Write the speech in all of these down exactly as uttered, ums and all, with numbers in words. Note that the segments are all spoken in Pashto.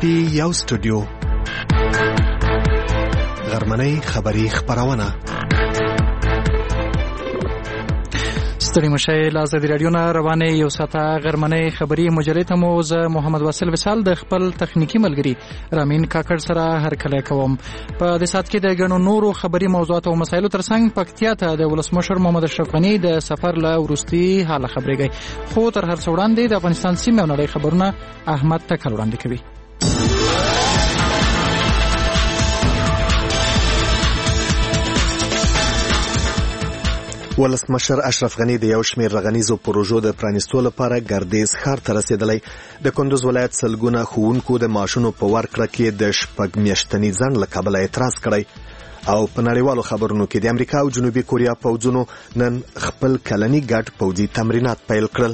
پی یو سټوډیو غرمنۍ خبری خبرونه ستړي مشه له ازادي رادیو نه روانه یو ساعته غرمنۍ خبری مجلې ته مو زه محمد واصل وصال د خپل تخنیکی ملګری رامین کاکړ سره هرکلی کوم. په دې ساعت کې د ګڼو نورو خبری موضوعات او مسایلو ترڅنګ پکتیا ته د ولسمشر محمد اشرف غني د سفر له وروستي حال خبرېږي، خو تر هر څه وړاندې د افغانستان سیمې او نړۍ خبرونه احمد تکل وړاندې کوي. ولسمشر اشرف غني د یو شمېر رغنیزو پروژو د پرانیستو لپاره ګردیز ښار ته رسېدلی. د کندوز ولایت سلګونه ښوونکو د معاشونو په ورکړه کې د شپږ میاشتني ځنډ له کبله اعتراض کړی. او په نړیوالو خبرونو کې د امریکا او جنوبي کوریا پوځونو نن خپل کلني ګډ پوځي تمرینات پیل کړل.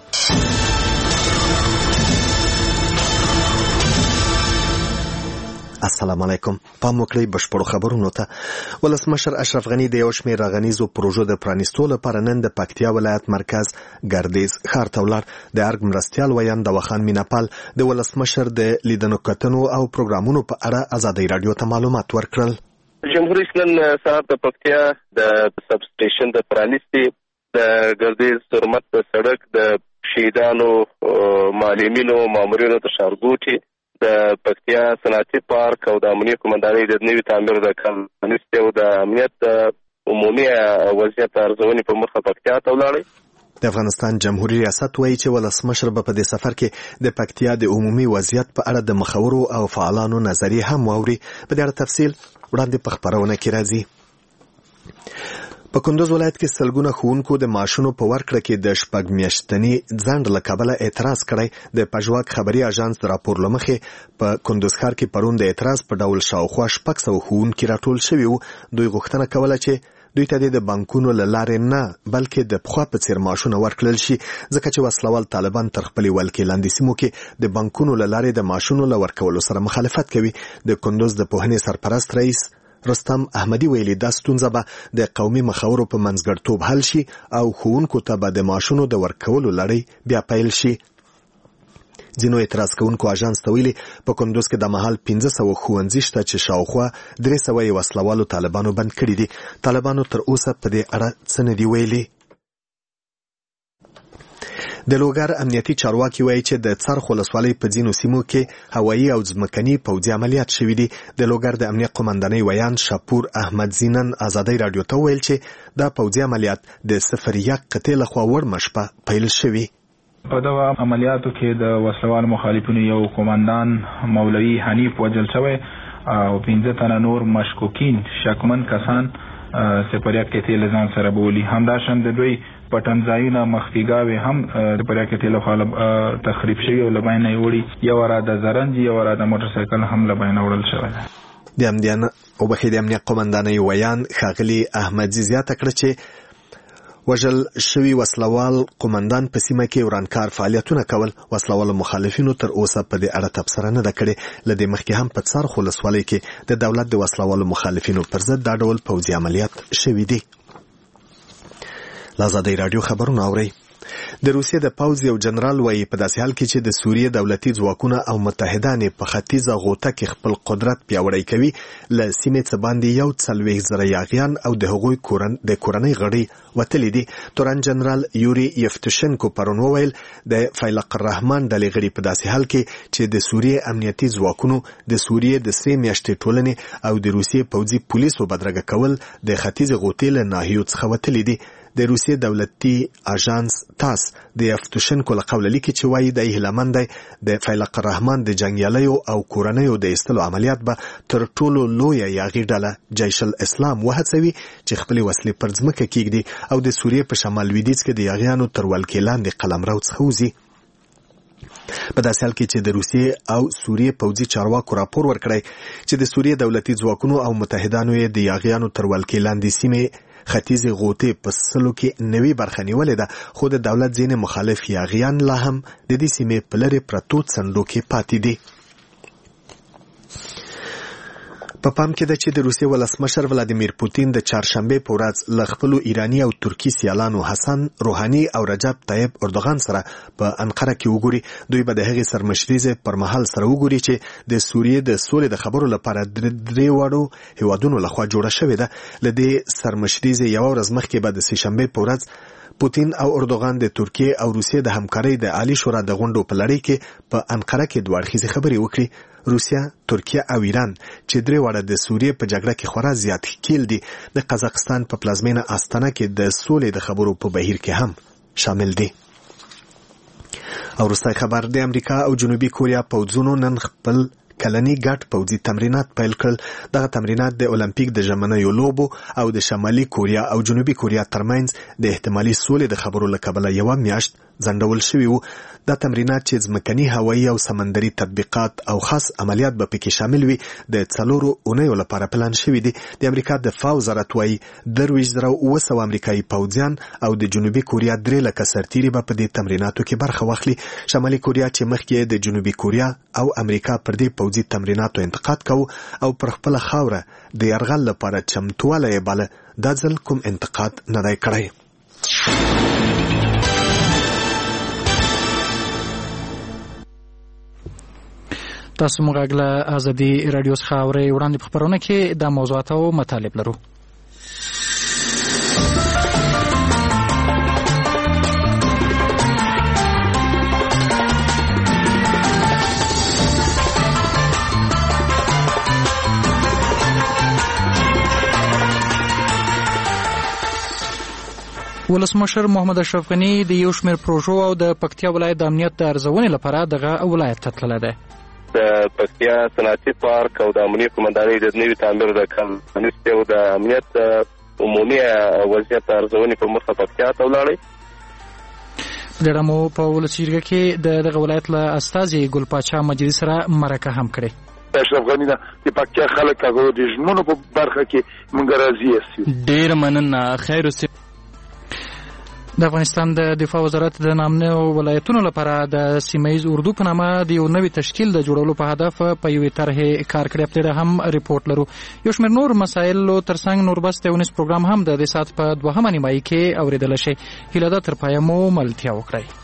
السلام علیکم. پام وکړئ بشپړو خبرونو ته. ولسمشر اشرف غني د یو شمېر رغنیزو پروژو د پرانیستو لپاره نن د پکتیا ولایت مرکز ګردیز ښار ته ولاړ. د ارګ مرستیال ویان دواخان میناپال د ولسمشر د لیدنو کتنو او پروګرامونو په اړه ازادي رادیو ته معلومات ورکړل. جمهوریت اسلام سهار د پکتیا د سب سټیشن د پرانیستي د ګردیز سرمت د سړک د شهیدانو معلمینو مامورینو د ښارګوټي د پکتیا صنعتي پارک او د امنیت قومندانۍ د نوي تعمیر د کانسټي او د امنیت عمومي وضعیت ارزونې په مخه پکتیا ته ولاړی. د افغانستان جمهوریت ریاست وایي چې ولسمشر به په دې سفر کې د پکتیا د عمومي وضعیت په اړه د مخورو او فعالانو نظریې هم واوري. په دې اړه تفصیل وړاندې په خبرونه کې راځي. په کندوز ولایت کې سلګونه ښوونکو د معاشونو په ورکړه کې د شپږ میاشتني ځنډ له کبله اعتراض کړی. د پژواک خبري اژانس د راپور له مخې په کندوز ښار کې پرون د اعتراض په ډول شاوخوا شپږ سوه ښوونکي راټول شوي وو. دوی غوښتنه کوله چې دوی ته د بانکونو له لارې نه بلکې د پخوا په څیر معاشونه ورکړل شي، ځکه چې وسلوال طالبان تر خپلې ولکې لاندې سیمو کې د بانکونو له لارې د معاشونو له ورکولو سره مخالفت کوي. د کندوز د پوهنې سرپرست رئیس رستم احمدی ویلي دا ستونزه به د قومي مخاورو په منځګړیتوب حل شي او ښوونکو ته به د معاشونو د ورکولو لړۍ بیا پیل شي. ځینو اعتراض کوونکو اژانس ته ویلي په کندوز کې د مهال پنځه سوه ښوونځي شته چې شاوخوا درې سوه یې وسلوالو طالبانو بند کړي دي. طالبانو تر اوسه په دې اړه څه نه دي ویلي. د لوګر امنیتي چارواکي وایي چې د څرخ ولسوالۍ په ځینو سیمو کې هوایي او ځمکني پوځي عملیات شوي دي. د لوګر د امنیت قومندانۍ ویان شاپور احمد زینن ازادۍ رادیو ته وویل چې دا پوځي عملیات د صفر یک قطع لخوا وړمه شپه پیل شوي. په دغه عملیاتو کې د وسلوال مخالفینو یو قومندان مولوي حنیف وژل شوی او پنځه تنه نور مشکوکین شکمن کسان سپریاک کې تیل ځان سره بولی. همداشان د دوی پټنځایونه مخفیګاوي هم د پریاک کې تیل خو تخریب شوی او لباینه وړي. یو را د زرنج یو را د موټر سایکل هم لباینه وړل شوی. د امنیت او بخې د امنیت قومندانۍ ویان ښاغلي احمدزي زیاته کړه چې وژل شوی وسلوال قومندان په سیمه کې ورانکار فعالیتونه کول. وسلوال مخالفینو تر اوسه په دې اړه تبصره نه ده کړې. له دې مخکې هم په څرخ ولسوالۍ کې د دولت د وسلوالو مخالفینو پر ضد دا ډول پوځي عملیات شوي دي. ازادي رادیو خبرونه اورئ. د روسیې د پوځ یو جنرال وایي په داسې حال کې چې د سوریې دولتي ځواکونه او متحدان په ختیځه غوطه کې خپل قدرت پیاوړی کوي، له سیمې څخه باندې یو څلوېښت زره یاغیان او د هغوی کورن د کورنۍ غړي وتلي دي. تورن جنرال یوري یفتوشنکو پرون وویل د فیلق الرحمن ډلې غړي په داسې حال کې چې د سوریې امنیتي ځواکونو د سوریې د سرې میاشتې ټولنې او د روسیې پوځي پولیسو بدرګه کول د ختیځه غوطې له ناحیو څخه وتلي دي. د روسیې دولتي اژانس تاس د یفتوشنکو له قوله لیکي چې وایي د هیلمند د فیلق الرحمن د جنګیالیو او کورنیو د ایستلو عملیات به تر ټولو لویه یاغي ډله جیش الاسلام وهڅوي چې خپلې وسلې پر ځمکه کیږدي او د سوریې په شمال لویدیځ کې د یاغیانو تر ولکې لاندې قلمرو څخه وځي. په داسې حال کې چې د روسیې او سوریې پوځي چارواکو راپور ورکړی چې د سوریې دولتي ځواکونو او متحدانو یې د یاغیانو تر ولکې لاندې سیمې ختیځې غوطې په سلو کې نوې برخه نیولې ده، خو د دولت ځینې مخالف یاغیان لا هم د دې سیمې په لرې پرتو څنډو کې پاتې دي. په پام کې ده چې د روسیې ولسمشر ولادیمیر پوتین د چهارشنبه په ورځ له خپلو ایراني او ترکي سیالانو حسن روحاني او رجب طیب اردوغان سره په انقره کې وګوري. دوی به د هغې سرمشریزې پر مهال سره وګوري چې د سوریې د سولې د خبرو لپاره درې واړو هیوادونو لخوا جوړه شوې ده. له دې سرمشریزې یوه ورځ مخکې به د سهشنبې په ورځ پوتین او اردوغان د ترکیې او روسیې د همکارۍ د عالی شورا د غونډو په لړۍ کې په انقره کې دوه اړخیزې خبرې وکړي. روسیا، ترکیه او ایران چې درې واړه د سوریې په جګړه کې خورا زیات ښکیل دي، د قزاقستان په پلازمینه آستانه کې د سولې د خبرو په بهیر کې هم شامل دي. او وروستی خبر د امریکا او جنوبي کوریا پوځونو نن خپل کلنی ګډ پوځي تمرینات پیل کړل. دغه تمرینات د اولمپیک د ژمنیو لوبو او د شمالي کوریا او جنوبي کوریا ترمنځ د احتمالي سولې د خبرو له کبله یوه میاشت ځنډول شوي وو. دا تمرینات چې ځمکني، هوایي او سمندري تطبیقات او خاص عملیات به پکې شامل وي د څلورو اونیو لپاره پلان شوي دي. د امریکا دفاع وزارت وایي درویشت زره اوه سوه امریکایي پوځیان او د جنوبي کوریا درې لکه سرتیري به په دې تمریناتو کې برخه واخلي. شمالي کوریا چې مخکې د جنوبي کوریا او امریکا پر دې پوځي تمریناتو انتقاد کوو او پر خپله خاوره د یرغل لپاره چمتوالی یې باله، دا ځل کوم انتقاد نه دی کړی. تاسو موږ غږ ازادي رادیو څخه اورئ. وړاندې په خپرونه کې د موضوعات او مطالب لرو. ولسمشر محمد اشرف غنی د یو شمېر پروژو او د پکتیا ولایت د امنیت د ارزونې لپاره دغه ولایت ته تللی دی. د پکتیا صنعتي پارک او د امنیت قومندانۍ د نوي تعمیر د کانسټي او د امنیت عمومي وضعیت ارزونې په موخه پکتیا ته ولاړی. د ډمو په ولسي جرګه کې د دغه ولایت له استازي ګل پاچا مجلس سره مرکه هم کړې. اشرف غنی د پکتیا خلک هغه د ژمنو په برخه کې مونږ راضي یو. ډیر مننه. خیر اوسئ. د افغانستان د دفاع وزارت د نامنو ولایتونو لپاره د سیمه‌ییز اردو په نامه د یو نوي تشکیل د جوړولو په هدف په یوې طرحې کار کړی. په دې هم ریپورټ لرو. یو شمېر نور مسایلو ترڅنګ نوربس د ونیس پروګرام هم د دې ساعت په دوهمه نیمایي کې اورېدلی شي. هیله ده تر پایه مو ملتیا وکړئ.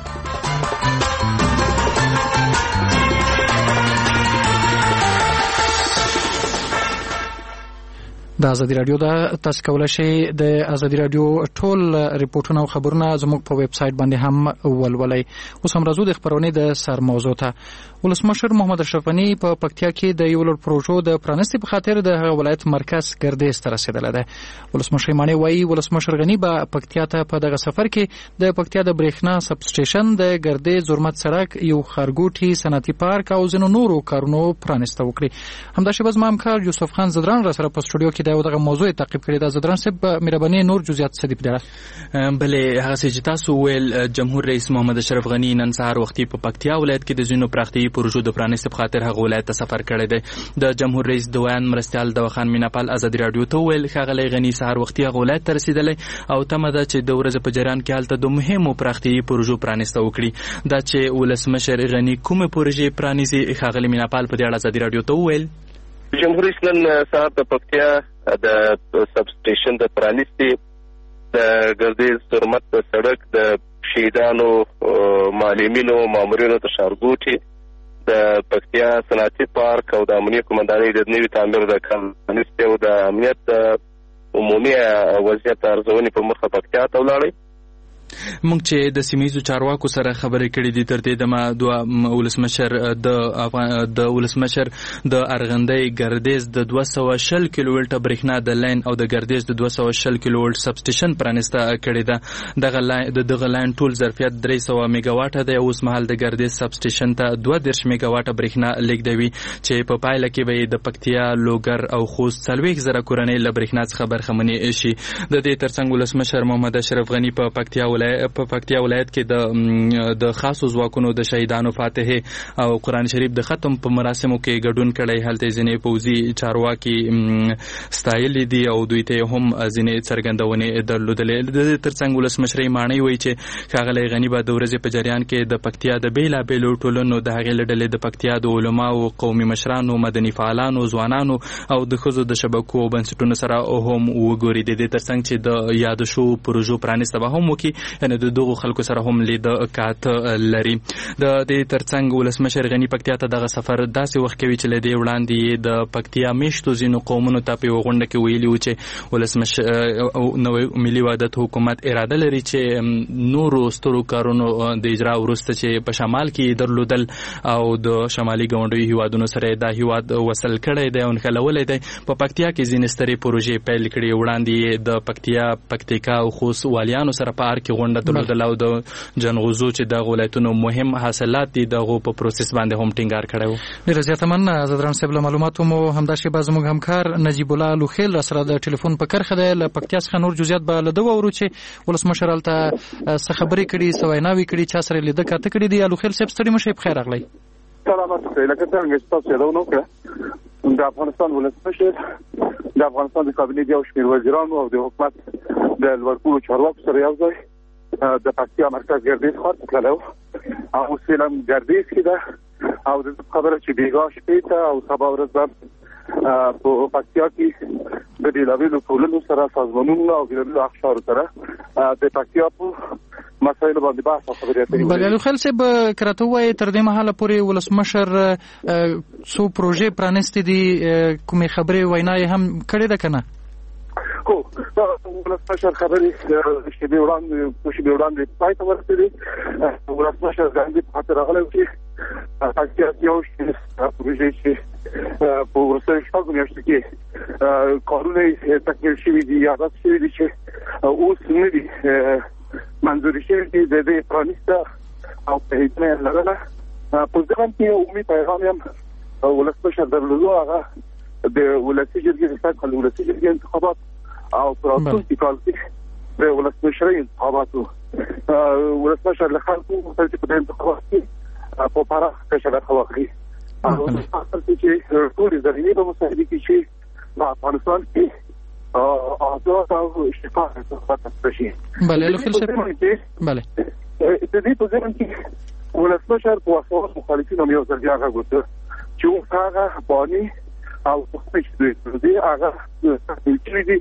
د ازادي رادیو د تاسو کولای شئ د ازادي رادیو ټول ریپورتونه او خبرونه زموږ په ویب سایټ باندې هم ولولئ. اوس هم راځو د خبرونې د سر موضوع ته. ولسمشر محمد اشرف غنی په پکتیا کې د یو لړ پروژو د پرانستې په خاطر د هغه ولایت مرکز ګردیز ته رسېدلی دی. ولسمشر مانی وایي ولسمشر غنی به پکتیا ته په دغه سفر کې د پکتیا د برېښنا سب سټیشن، د ګردیز زرمت سړک، یو ښارګوټي صنعتي پارک او ځینو نورو کارونو پرانسته وکړي. همداشبه زما همکار یوسف خان زدران را سره په سټوډیو کې دا دغه موضوع تعقیب کړی. دا زدران صاحب مهرباني نور جزئیات څه دي په دې؟ بلې هغه چې تاسو ویل جمهور رئیس محمد اشرف غنی نن سهار وختي په پکتیا ولایت کې د ځینو پراختیایي پروژو د پرانستې په خاطر هغه ولایت ته سفر کړی دی. د جمهور رئیس دویان مرستیال دواخان میناپال ازادي رادیو ته ویل ښاغلی غنی سهار وختي هغه ولایت ته رسېدلی او تمه ده چې د ورځې په جریان کې هلته د مهمو پراختیایي پروژو پرانسته وکړي. دا چې ولسمشر غنی کومې پروژې پرانیزي ښاغلی میناپال په دې اړه ازادي رادیو ته وویل. جمهور رئیس نن سهار د پکتیا د سب سټیشن د پرانیستي، د ګردیز ترمت د سړک، د شهیدانو معلمینو مامورینو د ښارګوټي، د پکتیا صنعتي پارک او د امنیت قومندانۍ د نوي تعمیر د کانسټي او د امنیت عمومي وضعیت ارزونې په موخه پکتیا ته ولاړی. موږ چې د سیمه‌ییزو چارواکو سره خبرې کړې دي تر دې دمه دوه ولسمشر د د ولسمشر د ارغندۍ ګردیز د دوه سوه شل کیلو ولټه برېښنا د لاین او د ګردیز د دوه سوه شل کیلو ولټ سب سټیشن پرانسته کړې ده. دغه لاین د دغه لاین ټول ظرفیت درې سوه میگا واټه دی. اوس مهال د ګردیز سب سټیشن ته دوه دېرش میگا واټه برېښنا لیږدوي چې په پایله کې به د پکتیا، لوګر او خوست څلوېښت زره کورنۍ له برېښنا څخه برخمنې شي. د دې ترڅنګ ولسمشر محمد اشرف غنی په پکتیا ولایت ولایت په پکتیا ولایت کې د د خاصو ځواکونو د شهیدانو فاتحه او قران شریف د ختم په مراسمو کې ګډون کړی. هلته ځینې پوځي چارواکي ستایلي دي او دوی ته هم ځینې څرګندونې درلودلې. د ترڅنګ ولسمشر مانی وایي چې ښاغلی غني به د ورځې په جریان کې د پکتیا د بیلابیلو ټولنو د هغې له ډلې د پکتیا د علماو، قومي مشرانو، مدني فعالانو، ځوانانو او د ښځو د شبکو او بنسټونو سره هم وګوري. د دې ترڅنګ چې د یادو شو پروژو پرانیسته به هم وکړي، یعنې د دغو خلکو سره هم لید کاته لري. د دې ترڅنګ ولسمشر غني پکتیا ته دغه سفر داسې وخت کوي چې له دې وړاندې د پکتیا میشتو ځینو قومونو ته په یوه غونډه کې ویلي و چې ولسمشر نوی ملي وحدت حکومت اراده لري چې نورو سترو کارونو د اجرا وروسته چې په شمال کې درلودل او د شمالي ګاونډیو هیوادونو سره دا هیواد وصل کړی دی او نښلولی دی، په پکتیا کې ځینې سترې پروژې پیل کړي. وړاندې د پکتیا، پکتیکا او خوست والیانو سره په ار کې غونډه درلودله او د جنغوزو چې دغه ولایتونو مهم حاصلات دي دغو په پروسس باندې هم ټینګار کړی و. ډېره زیاته مننه زدران صاحب. له معلوماتو مو همدا شیبه زموږ همکار نجیب الله لوخیل را سره د ټلیفون په کرښه دی. له پکتیا څخه نور جزئیات به له ده واورو چې ولسمشر هلته څه خبرې کړي، څه ویناوې کړي، چا سره لیده کاته کړي دي. لوخیل صاحب ستړي مه شئ، پخیر راغلی. سلامت اوسئ. لکه څرنګه چې تاسو یادونه وکړه، د افغانستان ولسمشر د افغانستان د کابینې یو شمېر وزیرانو او د حکومت د لوړپوړو چارواکو سره یو ځای د پکتیا مرکز ګردیز ښار ته تللی و او اوس فعلا ګردیز کې ده او د خبره چې بیګا شپې ته او سبا ورځ به په پکتیا کې د بېلابېلو ټولنو سره، سازمانونو او بېلابېلو اقشارو سره د پکتیا په مسایلو باندې بحث او خبرې اترې وکړي. بله لوخیل صاحب، که راته ووایې تر دې مهاله پورې ولسمشر څو پروژې پرانیستې دي، کومې خبرې وینا یې هم کړې ده که نه؟ هو، ولسمشر خبرې شېبې وړاندې شېبې وړاندې پای ته ورسېدې. ولسمشر ګاندي په خاطر راغلی و چې پکتیا کې یو شمېر پروژې چې په وروستیو شپږو میاشتو کې کارونه یې تکمیل شوي دي یا آغاز شوي دي چې اوس نه دي منظوري شوي دي، د دې پرانیسته او پرېږدنه یې لرله. په ځان کې یو عمومي پیغام یې ولسمشر درلودو، هغه د ولسي جرګې د سږ کال ولسي جرګې انتخابات او په راتلونکي کال کې د ولسمشرۍ انتخابات و. ولسمشر له خلکو غوښتل چې په دې انتخابات کې په پراخه کچه برخه واخلي او چې ټولې زمینې به مساعدې کړي چې په افغانستان کې آزاد او شفاف انتخابات ترسره شي. بله لوخیل صاحب، بله د دې په ذهن کې ولسمشر په وسوس مخالفین هم یو ځل بیا غږ وکړ چې اوس هغه افغاني او پخپش دوی هغه کړي دي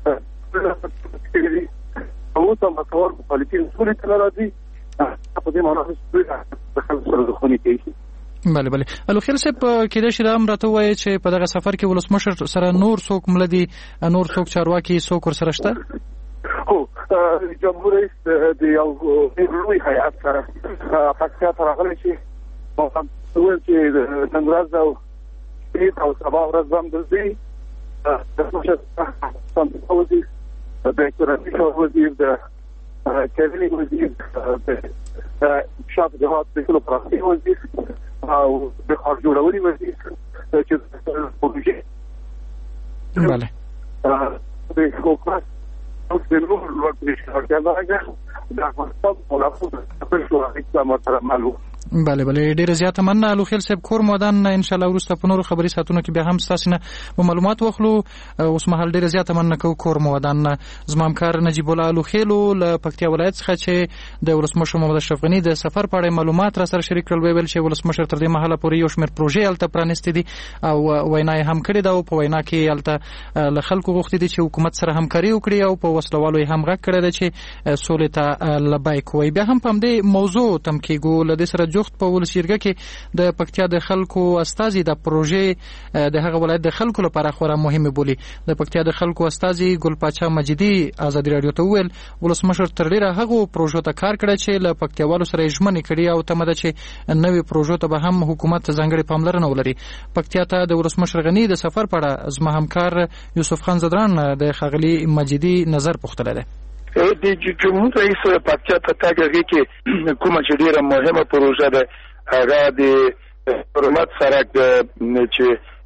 اوس هم کار مخالفین ټول ته راځي په دې معنی چې د خلکو سره دښمني کوي. بله بله لوخیل صاحب، کېدای شي دا هم راته ووایې چې په دغه سفر کې ولسمشر سره نور څوک مله دي، نور څوک چارواکي څوک ورسره شته؟ هو، جمهور رئیس د یو لوی هیات سره پکتیا ته راغلی چې وویل چې نن ورځ او شپې او سبا ورځ به هم دلته ولسمشر وزیر د اقتصادي وزیر د کابینې وزیر د شاف جهاد د ټولو پراختیا وزیر او د ښار جوړونې وزیر چې پروژې بله د حکومت اوس د نور لوړپوړي شرکتونه د افغانستان په لاسو د خپل شورای سره سره معلوم. بله بله ډیره زیاته مننه لوخیل صاحب. کور مودان ان شاء الله وروسته په نورو خبري ساتونو کې بیا هم ستاسو نه معلومات واخلو. اوس مهال ډیره زیاته مننه کوم کور مودان زما همکار نجیب الله لوخیل له پکتیا ولایت څخه چې د ولسمشر محمد اشرف غني د سفر په اړه معلومات را سره شریک کړل. ویل چې ولسمشر تر دې مهاله پورې یو شمېر پروژې الته پرانیستې دي او وینا یې هم کړې ده او په وینا کې الته له خلکو غوښتي دي چې حکومت سره همکاري وکړي او په وسلوالو یې هم غږ کړی دی چې سولې ته لبیک کوي. بیا هم په همدې موضوع تم کېږو. له دې سره جوخت په ولسي جرګه کې د پکتیا د خلکو استازي د پروژې د هغه ولایت د خلکو لپاره خورا مهمه بولی. د پکتیا د خلکو استازي ګل پاچا مجیدي ازادي رادیو ته ویل ولسمشر تر ډیره هغه پروژو ته کار کړی چې له پکتیاوالو سره ژمنې کړي او تمه ده چې نوې پروژو ته به هم حکومت ځانګړې پاملرنه ولري. پکتیا ته د ولسمشر غني د سفر په اړه زما همکار یوسف خان زدران د خاغلی مجیدي نظر پوښتلی دی. د جمهور رئیس پکتیا ته تګ هغې کې کومه چې ډېره مهمه پروژه ده هغه د حرمت سړک چې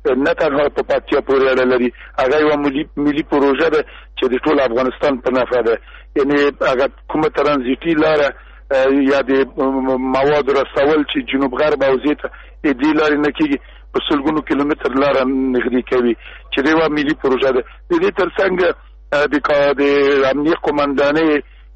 نه تنها په پکتیا پورې اړه لري، هغه یو ملي ملي پروژه ده چې د ټول افغانستان په نفع ده. یعنی هغه کومه ترانزیتي لاره یا د مواد رسول چې جنوب غرب او زیت دې لارې نه کېږي په سلګونو کیلومتر لاره نږدې کوي چې دا یو ملي پروژه ده. د دې ترڅنګ د امنیت قومندانۍ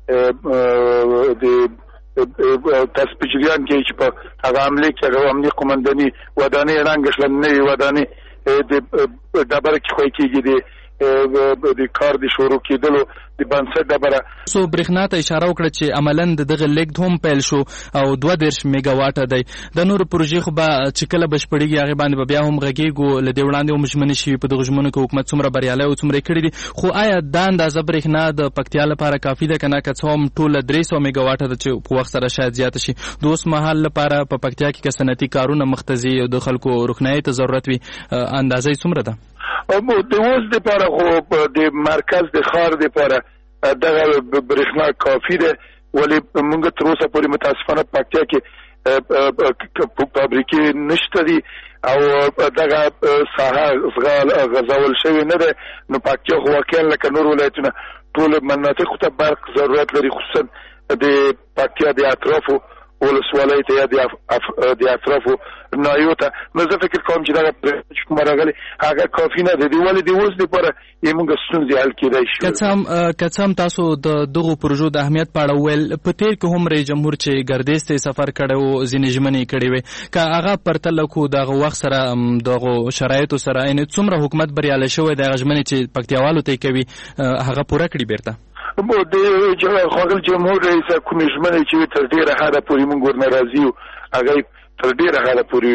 د تاسو په جریان کې چې په هغه عملي کې هغه امنیت قومنداني ودانۍ رنګ شلنې ودانۍ د ډبره کې خوي کېږي د د کار د شروع کېدلو د بنسټ ډبره. سو برېښنا ته اشاره وکړه چې عملاً دغه لیږد هم پیل شو او دوه دېرش میگا واټه دی. د نورو پروژې خو به چې کله بشپړېږي هغې باندې به بیا هم غږېږو. له دې وړاندې هم ژمنې شوي په دغو ژمنو کې حکومت څومره بریالی او څومره یې کړي دي. خو آیا دا اندازه برېښنا د پکتیا لپاره کافي ده که نه؟ که څه هم ټوله درې سوه میگا واټه ده چې په وخت سره شاید زیاته شي. د اوس مهال لپاره په پکتیا کې که صنعتي کارونه مخ ته ځي او د خلکو روښنایۍ ته ضرورت وي، اندازه یې څومره ده؟ د اوس دپاره خو د مرکز د ښار دپاره دغه برېښنا کافي ده، ولې موږ تر اوسه پورې متاسفانه پکتیا کې فابریکې نشته دي او دغه ساحه غځول شوې نه ده. نو پکتیا خو واقعا لکه نور ولایتونه ټول مناطقو ته برق ضرورت لري، خصوصا د پکتیا د اطرافو ولسوالۍ ته یا د اطرافو نایو ته. نو زه فکر کوم چې دغه چې کومه راغلې هغه کافي نه ده، د ولې د اوس دپاره یې موږ ستونزې حل کېدای شي. که څه هم تاسو د دغو پروژو د اهمیت په اړه وویل، په تېر کې هم رئیس جمهور چې ګردیز ته سفر کړی و ځینې ژمنې کړې وې، که هغه پرتله کړو دغه وخت سره دغو شرایطو سره، یعنې څومره حکومت بریالی شوی د هغه ژمنې چې پکتیاوالو ته یې کوي هغه پوره کړي بیرته؟ د ښاغلي جمهور رئیس کومې ژمنې چې تر ډېره حده پورې موږ ورنه راضي یو، هغه تر ډېره حده پورې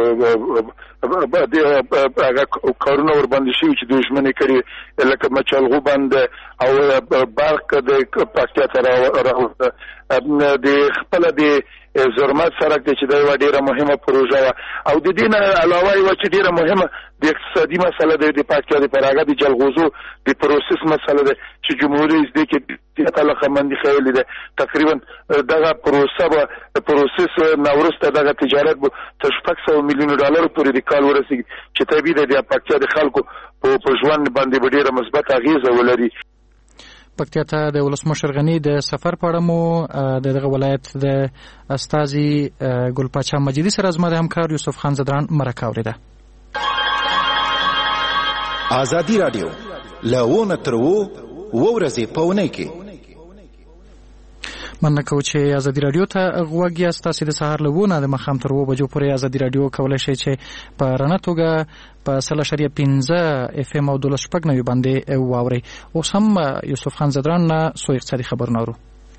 هغه کارونه ورباندې شوي چې دوی ژمنې کړي، لکه مچالغو بند او برق د پکتیا ته راوسته، د خپله د زرمت سړک دی چې دا یوه ډېره مهمه پروژه وه، او د دې نه علاوه یوه چې ډېره مهمه د اقتصادي مسله دی د پکتیا دپاره، هغه د جلغوزو د پروسس مسله دی چې جمهوري رئیس دې کې زیاته علاقهمندي ښیلې ده. تقریبا دغه پروسه به د پروسس نه وروسته دغه تجارت به تر شپږ سوه میلیونو ډالرو پورې د کال ورسېږي چې طبیعي ده د پکتیا د خلکو په ژوند باندې به ډېره مثبت اغېزه ولري. پکتیا ته د ولسمشر غني د سفر په اړه مو د دغه ولایت د استازي ګل پاچا مجیدي سره زما د همکار یوسف خان زدران مرکه اورېده. ازادي راډیو له ونه تر وو ورځې په اونۍ کې مننه کوو چې ازادي راډیو ته غوږ یاست. تاسې د سهار له اووه نه د ماښام تر اووه بجو پورې ازادي راډیو کولی شئ چې په رڼه توګه په سل اشاریه پنځه اف ام او دولس شپږ نوي باندې واورئ. اوس هم یوسف خان زدران نه څو اقتصادي خبرونه اورو.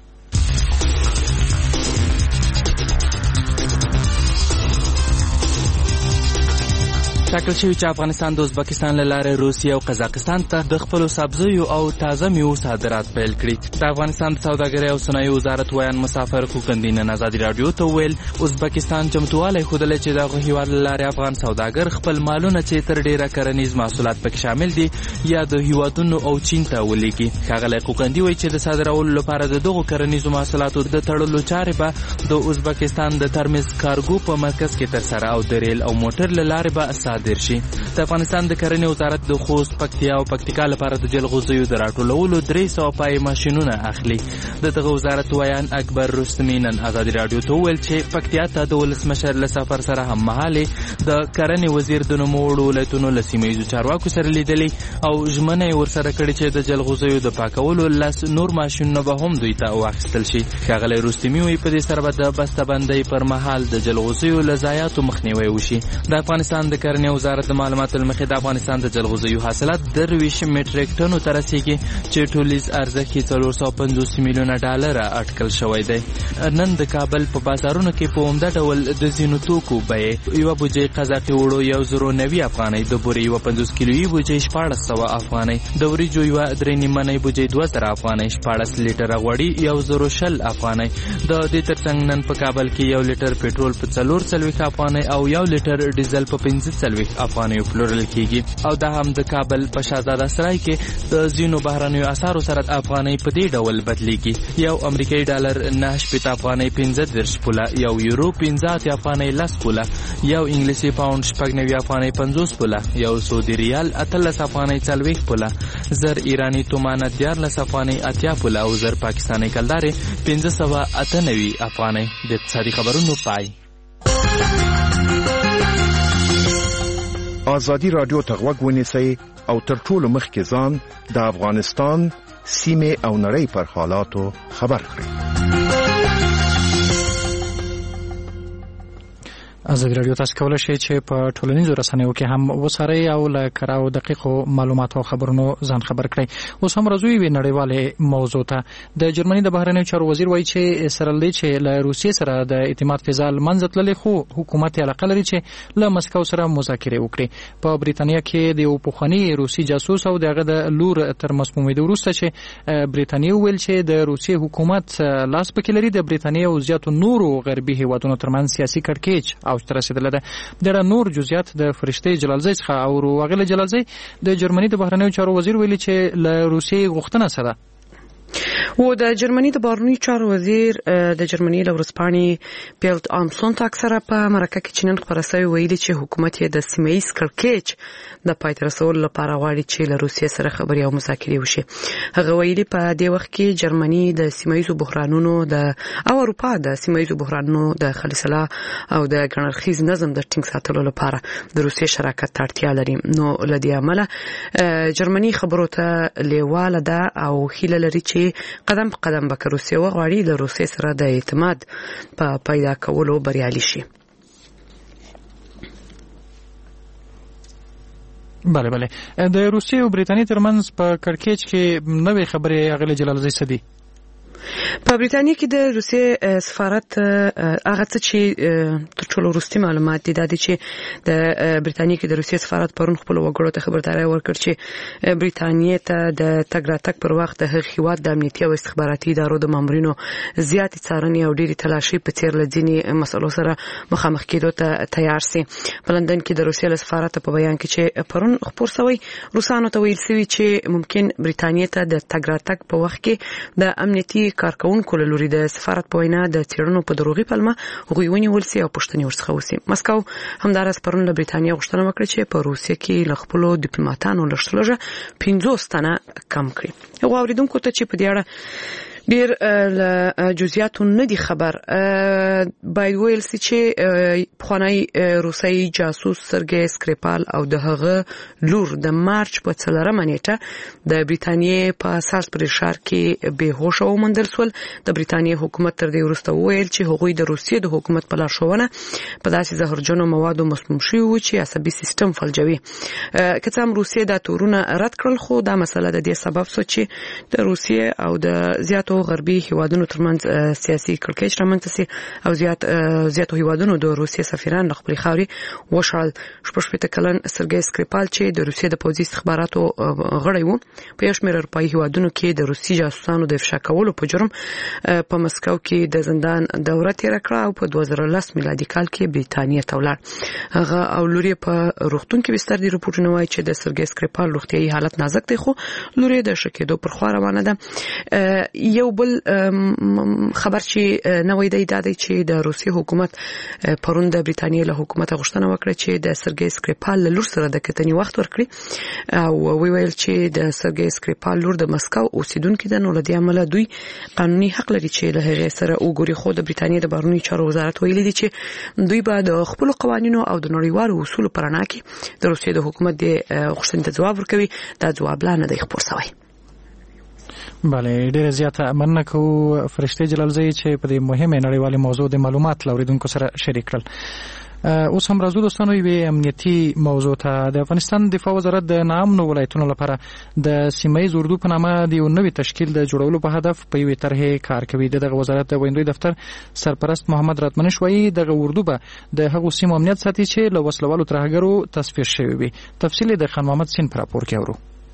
ټاکل شوي چې افغانستان د ازبکستان له لارې روسیې او قزاقستان ته د خپلو سبزیو او تازه میوو صادرات پیل کړي. د افغانستان د سوداګرۍ او صنایعو وزارت ویان مسافر کوکندي نن ازادي راډیو ته وویل ازبکستان چمتووالی ښودلی چې دغه هېواد له لارې افغان سوداګر خپل مالونه چې تر ډېره کرنیز محصولات پکې شامل دي یا د هېوادونو او چین ته ولیږي. ښاغلی کوکندي وایي چې د صادرولو لپاره د دغو کرنیزو محصولاتو د تړلو چارې به د ازبکستان د ترمز کارګو په مرکز کې ترسره او د ریل او موټر له لارې به صادر شي. د افغانستان د کرنې وزارت د خوست، پکتیا او پکتیکا لپاره د جلغوزیو د راټولولو درې سوه پای ماشینونه اخلي. د دغه وزارت ویان اکبر رستمي نن ازادي راډیو ته وویل چې پکتیا ته د ولسمشر له سفر سره هممهالې د کرنې وزیر د نوموړو ولایتونو له سیمه ییزو چارواکو سره لیدلي او ژمنه یې ورسره کړې چې د جلغوزیو د پاکولو لس نور ماشینونه به هم دوی ته واخیستل شي. ښاغلی رستمي وایي په دې سره به د بسته‌بندۍ پر مهال د جلغوزیو له ضایعاتو مخنیوی وشي. د افغانستان د کرنې وزارت د معلوماتو له مخې د افغانستان د جلغوزیو حاصلات درویشت میټریک ټنو ته رسیږي چې ټولیز ارزښت یې څلور سوه پنځوس میلیونه ډالره اټکل شوی دی. نن د کابل په بازارونو کې په عمده ډول د ځینو توکو بیې یوه بوجۍ قزاقي وړو یو زرو نوي افغانۍ، د بورې یوه پنځوس کیلویي بوجۍ شپاړس سوه افغانۍ، د وریجو یوه درې نیمنۍ بوجۍ دوه زره افغانۍ، شپاړس لیټره غوړي یو زرو شل افغانۍ. د دې ترڅنګ نن په کابل کې یو لیټر پټرول په څلور څلوېښت افغانۍ او یو لیټر ډیزل په پنځه څلوېښت افغانیو پلورل کیږي او دا هم د کابل په شهزاده سرای کې د ځینو بهرنیو اسعارو سره د افغانۍ په دې ډول بدلیږي. یو امریکایي ډالر نه شپږ افغانۍ پنځه دېرش پوله، یو یورو پنځه اتیا افغانۍ لس پوله، یو انګلیسي پاوند شپږ نوي افغانۍ پنځوس پوله، یو سعودي ریال اتلس افغانۍ څلوېښت پوله، زر ایرانی تومانه دیارلس افغانۍ اتیا پوله او زر پاکستاني کلدارې پنځه سوه اته نوي افغانۍ. د اقتصادي خبرونو پای. ازادي رادیو ته غوږ ونیسئ او تر ټولو مخکې ځان د افغانستان سیمه او نړۍ پر حالاتو خبر کړئ. ازادي رادیو تاسو کولای شئ چې په ټولنیزو رسنیو کې هم وسارئ او له کراو دقیقو معلوماتو او خبرونو ځان خبر کړئ. اوس هم راځو یوې نړیوالې موضوع ته. د جرمني د بهرنیو چارو وزیر وایي چې سره له دې چې له روسیې سره د اعتماد فضا له منځه تللې، خو حکومت یې علاقه لري چې له مسکو سره مذاکرې وکړي. په بریتانیا کې د یو پخواني روسي جاسوس او دغه د لور تر مسمومیدو وروسته چې بریتانیا ویل چې د روسیې حکومت لاس پکې لري، د بریتانیا او زیاتو نورو غربي هیوادونو ترمنځ سیاسي کړکېچ او تر رسیدله ده. د نور جزئیات د فرشته جلالزی څخه او واغله جلالزی د جرمني د بهرنیو چارو وزیر ویلي چې له روسیې غوښتنه سره و د جرمني د بهرنیو چارو وزیر د جرمني له ورځپاڼې بیلد ام سونټاګ سره په مرکه کې چې نن خپره شوې ویلي چې حکومت یې د سیمه ییز کړکېچ د پای ته رسولو لپاره غواړي چې له روسیې سره خبرې او مذاکرې وشي. هغه ویلي په دې وخت کې جرمني د سیمه ییزو بحرانونو د او اروپا د سیمه ییزو بحرانونو د خلیصلا او د ګڼرخیز نظم د ټینګ ساتلو لپاره د روسیې شراکت ته اړتیا لري. نو له دې امله جرمني خبرو ته لیواله ده او هیله لري چې قدم په قدم به روسیه وغواړي له روسیې سره د اعتماد په پیدا کولو بریالي شي. بله بله د روسیې او بریتانیې ترمنځ په کړکېچ کې نوې خبرې اغلې جلالزی سدي. په بریتانیا کې د روسیې سفارت هغه څه چې تر ټولو وروستي معلومات دي دا دي چې د بریتانیا کې د روسیې سفارت پرون خپل وګړو ته خبرداري ورکړه چې بریتانیا ته د تګ راتګ پر وخت د هغې هیواد د امنیتي او استخباراتي ادارو د مامورینو زیاتې څارنې او ډېرې تلاشۍ په څیر له ځینې مسلو سره مخامخ کېدو ته تیار سي. په لندن کې د روسیې له سفارت په بیان کې چې پرون خپور شوی روسانو ته ویل شوي چې ممکن بریتانیا ته د تګ راتګ په وخت کې د امنیتي کارکونکو له لوري د سفارت په وینا د څېړنو په دروغي پلمه هغوی ونیول سي او پوښتنې ورڅخه وسي. مسکو همداراز پرون له بریتانیا غوښتنه وکړه چې په روسیې کې له خپلو ډیپلوماټانو لږ پنځوس تنه کم کړي. یو اوریدونکو ته چې په دې اړه ډیر له جزئیاتو نه دي خبر باید ویل سي چې پخوانی روسي جاسوس سرګي سکریپال او د هغه لور د مارچ په څلورمه نیټه د بریتانیې په سالزبري ښار کې به هوښ وموندل شول. د بریتانیې حکومت تر دې وروسته ویل چې هغوی د روسیې د حکومت په لارښوونه په داسې زهرجنو موادو مسموم شوي وو چې عصبي سیستم فلجوي. که څه هم روسیې دا تورونه رد کړل، خو دا مسله د دې سبب شو چې د روسیې او د زیاتو غربي هیوادونو ترمنځ سیاسي کړکېچ رامنځته سي او زیات زیاتو هیوادونو د روسیې سفیران له خپلې خاورې وشړل. شپږ شپېته کلن سرګي سکریپال چې د روسیې د پوځي استخباراتو غړی وو په یو شمېر اروپایي هیوادونو کې د روسي جاسوسانو د افشا کولو په جرم په مسکو کې د زندان دوره تېره کړه او په دوه زره لس میلادي کال کې بریتانیا ته ولاړ. هغه او لور یې په روغتون کې بستر دي. رپورټونه وایي چې د سرګي سکریپال روغتیايي حالت نازک دی، خو لور یې د ښه کېدو پر خوا روانه ده. یو بل خبر چې نوې دی دا دی چې د روسي حکومت پرون د بریتانیې له حکومت غوښتنه وکړه چې د سرګي سکریپال له لور سره د کتنې وخت ورکړي او وی ویل چې د سرګي سکریپال لور د مسکو اوسیدونکې ده، نو له دې امله دوی قانوني حق لري چې له هغې سره وګوري. خو د بریتانیې د بهرنیو چارو وزارت ویلي دي چې دوی به د خپلو قوانینو او د نړیوالو اصولو په رڼا کې د روسیې د حکومت د غوښتنې ته ځواب ورکوي. دا ځواب لا نه دی خپور شوی. بله ډیره زیاته مننه کوو فرشته جلالزی چې په دې مهمه نړیوالې موضوع د معلومات لوریدونکو سره شریک کړل. اوس هم راځو دوستانو یوې امنیتي موضوع ته. د افغانستان دفاع وزارت د ناامنو ولایتونو لپاره د سیمه ییز اردو په نامه د یو نوي تشکیل د جوړولو په هدف په یوې طرحې کار کوي. دغه وزارت د ویندوی دفتر سرپرست محمد راتمنش وایي دغه اردو به د هغو سیمو امنیت ساتي چې له وسلوالو ترهګرو تصفیه شوي وي. تفصیل د خان محمد سین پر راپور کې اورو.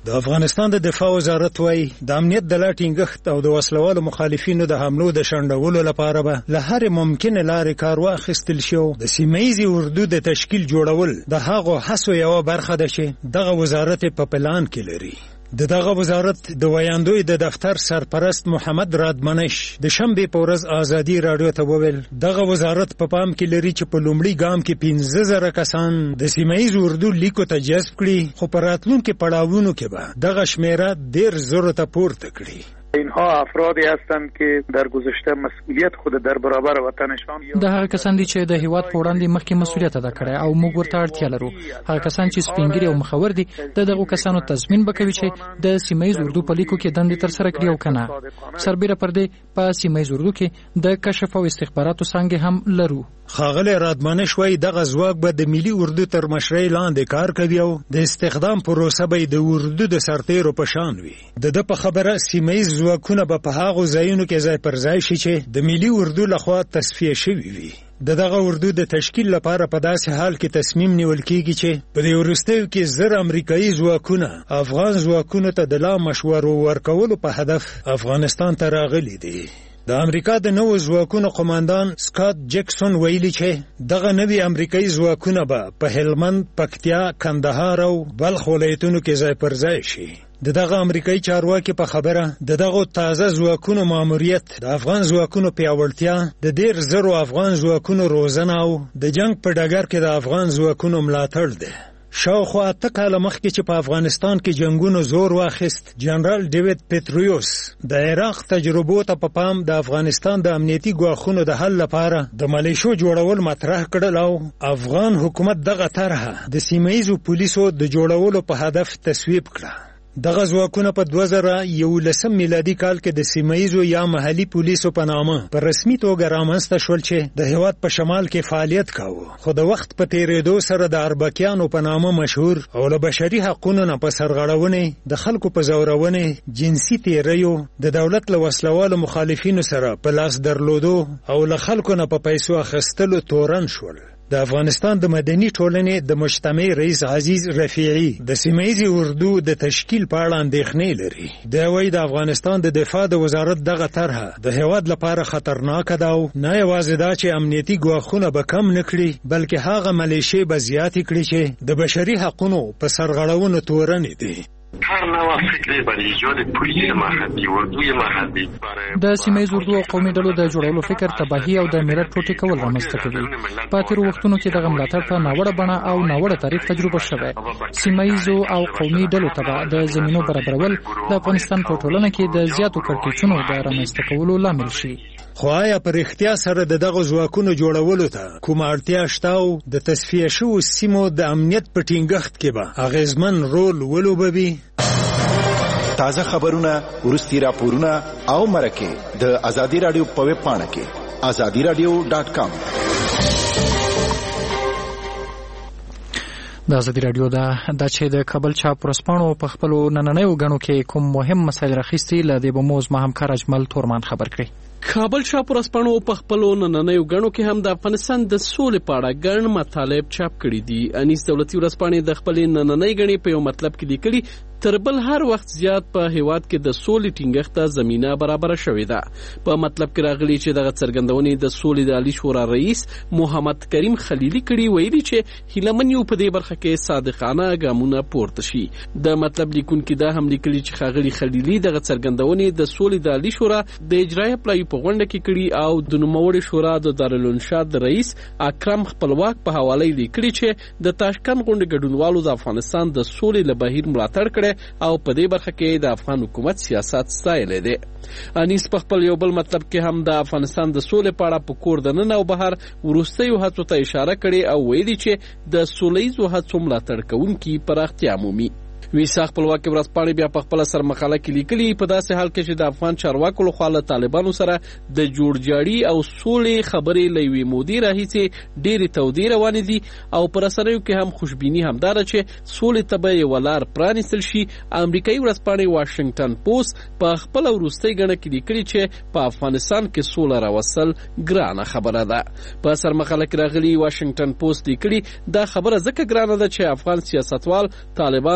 د افغانستان د دفاع وزارت وايي د امنیت د لا ټینګښت او د وسلوالو مخالفینو د حملو د شنډولو لپاره به له هرې ممکنه لارې کار واخیستل شي. د سیمه ییزې اردو د تشکیل جوړول د هغو هڅو یوه برخه ده چې دغه وزارت په پلان کې لري. د دغه وزارت د ویاندوی د دفتر سرپرست محمد رادمنش د شنبې په ورځ آزادي رادیو ته وویل دغه وزارت په پام کې لري چې په لومړي ګام کې پنځه زره کسان د سیمه ییز اردو لیکو ته جذب کړي، خو په راتلونکي پړاوونو کې به دغه شمیره ډېر زرو ته پورته کړي. اینها افرادی هستند که در گذشته مسئولیت خود در برابر وطنشان د هغه کسان دي چې د هیواد په وړاندې مخکې مسؤلیت ادا کړی او موږ ورته اړتیا لرو. هغه کسان چې سپینګری او مخور دي د دغه کسانو تضمین وکوي چې د سیمه ییز اردو په لیکو کې دندې تر سره کړي او کنه. سربیره پر دې په سیمه ییز اردو کې د کشف او استخباراتو څانګې هم لرو. ښاغلی رادمنش وایي دغه ځواک به د ملي اردو تر مشرۍ لاندې کار کوي او د استخدام پروسه به د اردو د سرتیرو په شان وي. د ده په خبره سیمه ییز ځواکونه به په هغو ځایونو کې ځای پر ځای شي چې د ملي اردو لخوا تصفیه شوي وي. د دغه اردو د تشکیل لپاره په داسې حال کې تصمیم نیول کیږي چې په دې وروستیو کې زر امریکایي ځواکونه افغان ځواکونو ته د لا مشورو ورکولو په هدف افغانستان ته راغلي دي. د امریکا د نوو ځواکونو قماندان سکاټ جکسون ویلي چې دغه نوي امریکایي ځواکونه به په هلمند، پکتیا، کندهار او بلخ ولایتونو کې ځای پر ځای شي. د دغه امریکایي چارواکي په خبره د دغه تازه ځواکونو ماموریت د افغان ځواکونو پیاوړتیا، د ډېر زرو افغان ځواکونو روزنه او د جنگ په ډګر کې د افغان ځواکونو ملاتړ دی. شاوخوا اته کاله مخکې چې په افغانستان کې جنگونو زور واخیست، جنرال ډیوید پتریوس د عراق تجربو ته په پام د افغانستان د امنیتي ګواښونو د حل لپاره د ملیشو جوړول مطرح کړل او افغان حکومت دغه طرحه د سیمه ییزو پولیسو د جوړولو په هدف تصویب کړه. دغه ځواکونه په دوه زره یولسم میلادي کال کې د سیمه ییزو یا محلي پولیسو په نامه په رسمي توګه رامنځته شول چې د هېواد په شمال کې فعالیت کاوه. خو د وخت په تېرېدو سره د اربکیانو په نامه مشهور او له بشري حقونو نه په سرغړونې، د خلکو په ځورونې، جنسي تېریو، د دولت له وسلوالو مخالفینو سره په لاس درلودو او له خلکو نه په پیسو اخیستلو تورن شول. د افغانستان د مدني ټولنې د مجتمع رئیس عزیز رفیعي د سیمه ییزې اردو د تشکیل په اړه اندېښنې لري. دی وایي د افغانستان د دفاع د وزارت دغه طرحه د هېواد لپاره خطرناکه ده او نه یوازې دا چې امنیتي ګواښونه به کم نه کړي، بلکې هغه ملیشې به زیاتې کړي چې د بشري حقونو په سرغړونو تورنې دي. هر نوع فکری برای ایجاد پلیس محلی اردوی محلی د سیمه ییز اردو او قومي ډلو د جوړولو فکر تباهي او د ملت ټوټې کول رامنځته کوي. په تېرو وختونو کې دغه ملاتړ په ناوړه بڼه او ناوړه طریق تجربه شوی. سیمه ییزو او قومي ډلو ته د زمینو برابرول د افغانستان په ټولنه کې د زیاتو کړکېچونو د رامنځته کولو لامل شي. خو آیا په رښتیا سره د دغه ځواکونو جوړولو ته کومه اړتیا شته او د تصفیه شوو سیمو د امنیت په ټینګښت کې به اغیزمن رول ولوبوي؟ تازه خبرونه، وروستي راپورونه او مرکې د ازادي رادیو په ویب پاڼه کې ازادي رادیو ډاټ کام. د ازادي رادیو دا د چې د کابل چاپ ورځپاڼو په خپلو نننیو غڼو کې کوم مهم مسایل راخیستي ل دې به موز ما همکار اجمل تورمان خبر کړي. کابل چاپ ورځپاڼو په خپلو نننیو غڼو کې هم د افغانستان د سولې په اړه ګڼ مطالب چاپ کړي دي. انیس دولتي ورځپاڼې د خپلې نننۍ غڼې په یو مطلب کې لیکلي تر بل هر وخت زیات په هیواد کې د سولې ټینګښت ته زمينه برابر شوې ده. په مطلب کې راغلي چې دغه څرګندونې د سولې د عالی شورا رئیس محمد کریم خلیلی کړي، ویلي چې هیلمن یو په دې برخه کې صادقانه ګامونه پورته شي. د مطلب لیکونکي دا هم لیکلي چې خاغلی خلیلی دغه څرګندونې د سولې د عالی شورا د اجرایه پلای په غونډه کې کړي او د نوموړي شورا د دارالانشاد رئیس اکرم خپلواک په حواله لیکلي چې د تاشکند غونډې ګډونوالو د افغانستان د سولې له بهیر ملاتړ کړي او په دې برخه کې د افغان حکومت سیاست ستایلی دی. انیس په خپل یو بل مطلب کې هم د افغانستان د سولې په اړه په کور دننه او بهر وروستیو هڅو ته اشاره کړې او ویلي چې د سولهییزو هڅو ملاتړ کوونکي پراختیا مومي. ویسا خپلواکي ورځپاڼې بیا په خپل سر مقاله کې لیکلي په داسې حال کې چې د افغان چارواکو له خوا له طالبانو سره د جوړجاړي او سولې خبرې له یوې مودې راهیسې ډېرې تودې روانې دي او په رسنیو کې هم خوشبیني همداره چې سولې ته به یوه لار پرانیستل شي. امریکایي ورځپاڼې واشنګټن پوسټ په خپله وروستۍ ګڼه کې لیکلي چې په افغانستان کې سوله راوستل ګرانه خبره ده. په سر مقاله کې راغلي واشنګټن پوسټ لیکلي دا خبره ځکه ګرانه ده چې افغان سیاستوال طالبان د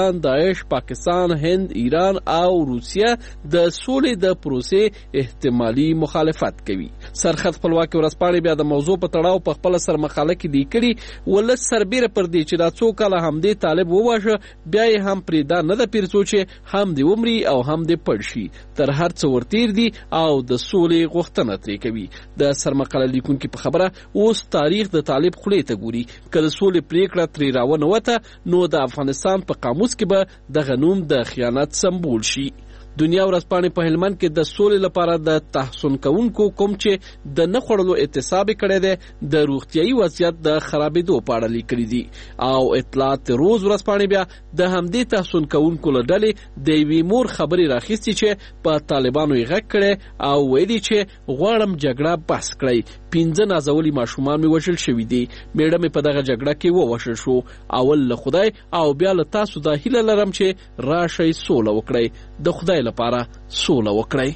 داعش، پاکستان، هند، ایران او روسیه د سولې د پروسې احتمالي مخالفت کوي. سرخط خپلواکي ورځپاڼې بیا د موضوع په تړاو په خپل سر مقاله کې لیکلي ولس سربیره پر دې چې دا څو کاله همدې طالب وواژه بیا یې هم پرې دا نه ده پیرڅو چې هم دې عمري او هم دې پړ شي، تر هر څه ورتیر دي او د سولې غوښتنه ترې کوي. د سرمقاله لیکونکي په خبره اوس تاریخ د طالب خولې ته ګوري، که د سولې پریکړه ترې راونوته نو د افغانستان په قاموس کې به دغه نوم د خیانت سمبول شي. دنیا ورځپاڼې په هلمند کې د سولې لپاره د تحسن کوونکو کوم چې د نه خوړلو اعتصاب کړی دی د روغتیایي وضعیت د خرابېدو په اړه لیکلي دي او اطلاعات روز ورځپاڼې بیا د همدې تحسن کوونکو له ډلې د یوې مور خبرې راخیستې چې په طالبانو یې غږ کړی او ویلي چې غواړم جګړه بس کړئ. پنځه نازولي ماشومان مې وژل شوي دي. میړه مې په دغه جګړه کې ووژل شو. اول له خدای او بیا له تاسو دا هیله لرم چې راشئ سوله وکړئ، د خدای لپاره سوله وکړئ.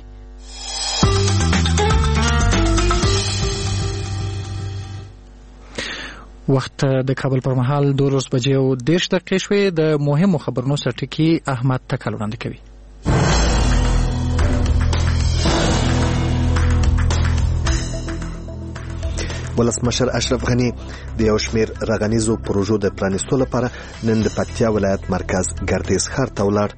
وخت د کابل پر مهال دولس بجې او دېرش دقیقې شوې. د مهمو خبرونو سرټکی احمد تکل وړاندې کوي. ولسمشر اشرف غنی د یو شمېر رغنیزو پروژو د پرانیستو لپاره نن د پکتیا ولایت مرکز ګردیز ښار ته ولاړ.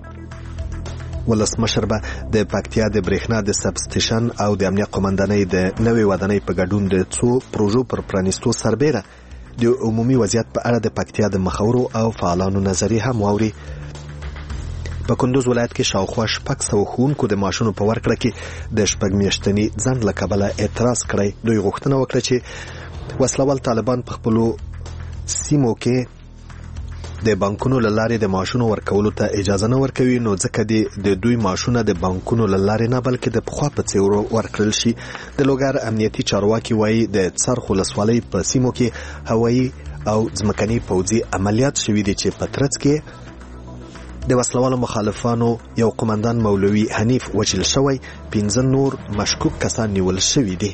ولسمشر به د پکتیا د برېښنا د سب سټیشن او د امنیه قومندانۍ د نوې ودانۍ په ګډون د څو پروژو پر پرانیستو سربیره د عمومي وضعیت په اړه د پکتیا د مخورو او فعالانو نظریې هم واوري. په کندوز ولایت کې شاوخوا شپږ سوه ښوونکو د معاشونو په ورکړه کې د شپږ میاشتني ځنډ له کبله اعتراض کړی. دوی غوښتنه وکړه چې وسلوال طالبان په خپلو سیمو کې د بانکونو له لارې د معاشونو ورکولو ته اجازه نه ورکوي، نو ځکه د دوی معاشونه د بانکونو له لارې نه بلکې د پخوا په څېر ورکړل شي. د لوګر امنیتي چارواکي وایي د څرخ ولسوالۍ په سیمو کې هوایي او ځمکني پوځي عملیات شوي دي چې په ترڅ کې د وسلوالو مخالفانو یو قومندان مولوي حنیف وژل شوی، پنځه نور مشکوک کسان نیول شوي دي.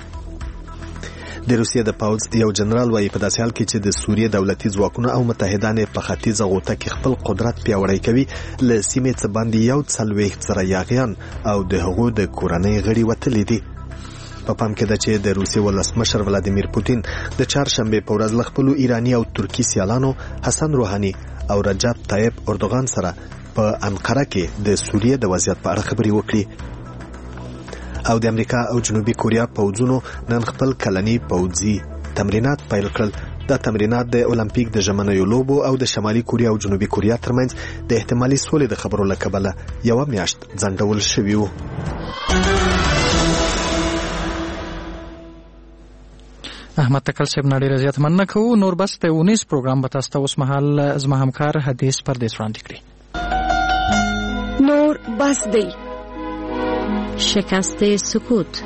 د روسیې د پوځ یو جنرال وایي په داسې حال کې چې د سوریې دولتي ځواکونه او متحدان په ختیځه غوطه کې خپل قدرت پیاوړی کوي، له سیمې څخه باندې یو څلوېښت زره یاغیان او د هغو د کورنۍ غړي وتلي دي. په پام کې ده چې د روسیې ولسمشر ولادیمیر پوتین د چهارشنبې په ورځ له خپلو ایراني او ترکي سیالانو حسن روحاني او رجب طیب اردوغان سره په انقره کې د سوریې د وضعیت په اړه خبرې وکړي. او د امریکا او جنوبي کوریا پوځونو نن خپل کلني پوځي تمرینات پیل کړل. دا تمرینات د اولمپیک د ژمنیو لوبو او د شمالي کوریا او جنوبي کوریا ترمنځ د احتمالي سولې د خبرو له کبله یوه میاشت ځنډول شوي وو. احمد تکل صاحب نه ډېره زیاته مننه کوو. نور بس د اونیز پروګرام به تاسو ته اوس مهال زما همکار حدیث پردیس وړاندې کړي. نور بس دی شکست سکوت.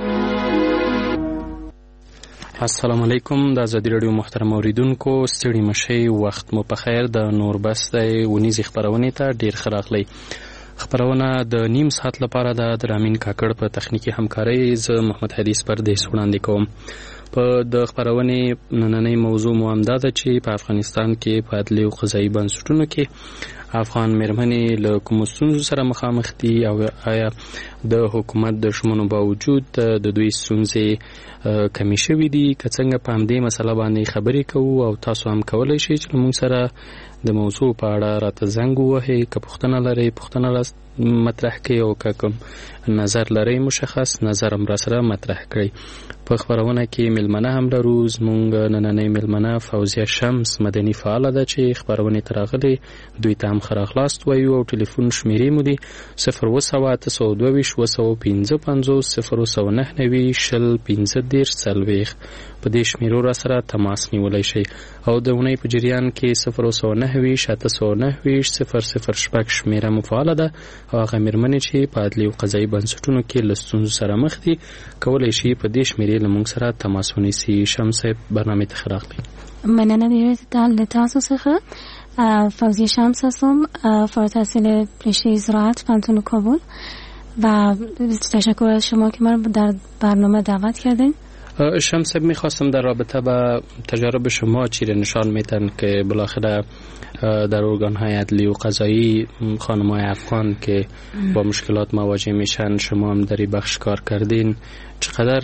السلام علیکم. د ازادي راډیو محترم اوریدونکو، ستړي مشئ، وخت مو په خیر. د نور بس دی اونیز خبرونه ته ډېر ښه راغلی. خبرونه د نیم ساعت لپاره د رامین کاکړ په تخنیکی همکارۍ زه محمد حدیث پردیس وړاندې کوم. په د خبرونې نننۍ موضوع مو همدا ده چې په افغانستان کې په عدلي او قضایي بنسټونو کې افغان مېرمنې له کومو ستونزو سره مخامخ دي او آیا د حکومت د شمنو باوجود د دوی ستونزې کمی شوي دي. که څنګه په همدې مسله باندې خبرې کوو او تاسو هم کولی شئ چې موږ سره د موضوع په اړه راته زنګ ووهئ. که پوښتنه لرئ پوښتنه مطرح کړئ او که کوم نظر لرئ مشخص نظر هم راسره مطرح کړئ. په خبرونه کې ملمنه هم لرو. زموږ نننۍ ملمنه فوزیه شمس مدني فعاله ده چې خبرونې ته راغلې، دوی ته هم ښه راغلاست وایو. او ټلیفون شمیرې مو دي صفر اووه سوه اته سوه دوه ویشت اووه سوه پنځه پنځوس صفر اووه سوه نهه نوي شل پنځه دېرش څلوېښت. په دې شمیرو راسره تماس نیولی شئ. او د اونۍ په جریان کې صفر اووه سوه نهه ویشت اته سوه نهه ویشت صفر صفر شپږ شمیره مو فعاله ده. او هغه مېرمنې چې په عدلي او قضایي بنسټونو کې له ستونزو سره مخ دي کولی شي په دې شمیرې له موږ سره تماس ونیسي. شمس صاحب برنامې ته ښه راغلئ. مننه ډېره له تاسو څخه. فوزیه شمس هستم، فارغ التحصیل رشته زراعت پانتون کابل و تشکر از شما که من در برنامه دعوت کردین. شمس، میخواستم در رابطه با تجارب شما چی نشان میتن که بالاخره در ارگان‌های عدلی و قضایی خانم‌های افغان که با مشکلات مواجه میشن، شما هم در این بخش کار کردین، چقدر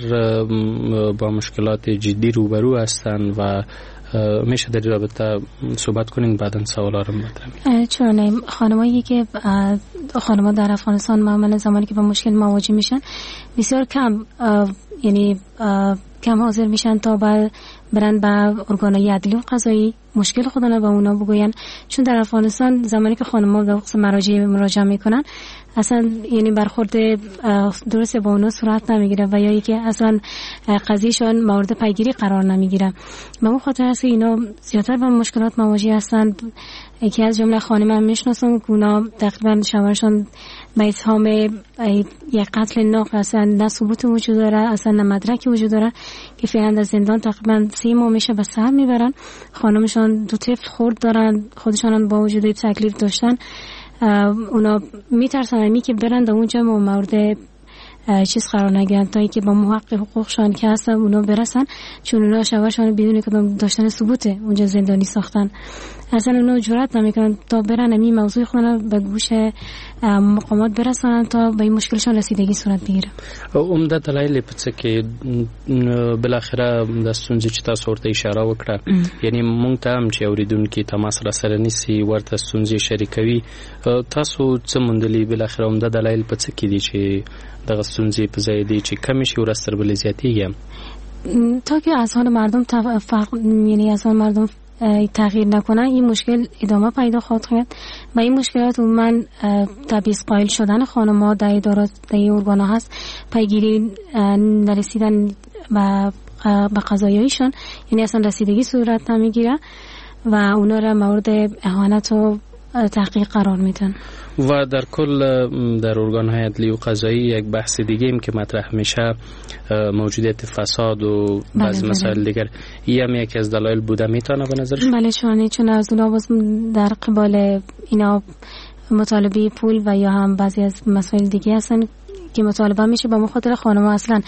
با مشکلات جدی روبرو هستن و میشه در رابطه صحبت کنین؟ بعداً سوالا رو مطرح چون خانمایی که خانم‌ها در افغانستان معمولا زمانی که با مشکل مواجه میشن بسیار کم یعنی کم حاضر میشن تا برن به ارگان‌های عدلی و قضایی مشکل خودشون رو به اونا بگوین، چون در افغانستان زمانی که خانم‌ها به وقت مراجعه مراجعه میکنن اصلا یعنی برخورد درست با اونا صورت نمیگیره و یا اینکه اصلا قضیهشون مورد پیگیری قرار نمیگیره. به اون خاطر است اینا زیادتر با مشکلات مواجه هستند. یکی از جمله خانم هم میشناسم که اونا تقریبا شوهرشون به اتهام یک قتل ناقص اصلا نه ثبوت وجود داره، اصلا نه مدرکی وجود داره که فعلا در زندان تقریبا سه ماه میشه به سر میبرن. خانمشون دو طفل خرد دارن، خودشون با وجود تکلیف داشتن اونا میترسن همی که برن در اونجا مورد چیز قرار نگیرن تا اینکه با محقق حقوقشان که هستن اونا برسن، چون اونا شوهرشان بدون کدام داشتن ثبوت اونجا زندانی ساختن. اصلا اونا جرئت نمیکنن تا برن همین موضوع خودن به گوش مقامات برسونن تا به این مشکلشان رسیدگی صورت بگیره. عمده دلایل پڅ کې بالاخره د ستونزې چې تاسو ورته اشاره وکړه، یعنی مونږ ته هم چې اوریدونکو تماس را سره نیسی ورته ستونزې شریکوي، تاسو څه موندلي بالاخره عمده دلایل پڅ کې دي چې دغه ستونزې په ځای دي چې کم شي ورستر بل زیاتیږي تا که اذهان مردم فرق یعنی اذهان مردم تغییر نکنه این مشکل ادامه پیدا خواهد کرد و این مشکلات عموما تبعیض قائل شدن خانم‌ها در ادارات در ارگان‌ها هست، پیگیری نرسیدن و به قضایایشان، یعنی اصلا رسیدگی صورت نمیگیره و اونا را مورد اهانت و تحقیق قرار میدن. و در کل در ارگان‌های عدلی و قضایی یک بحث دیگه ایم که مطرح میشه موجودیت فساد و بعضی مسائل دیگر، این هم یکی از دلایل بوده میتونه به نظر شما؟ بله، چون چون از اونا باز در قبال اینا مطالبه پول و یا هم بعضی از مسائل دیگه هستن که مطالبه میشه با مخاطر خانم‌ها اصلا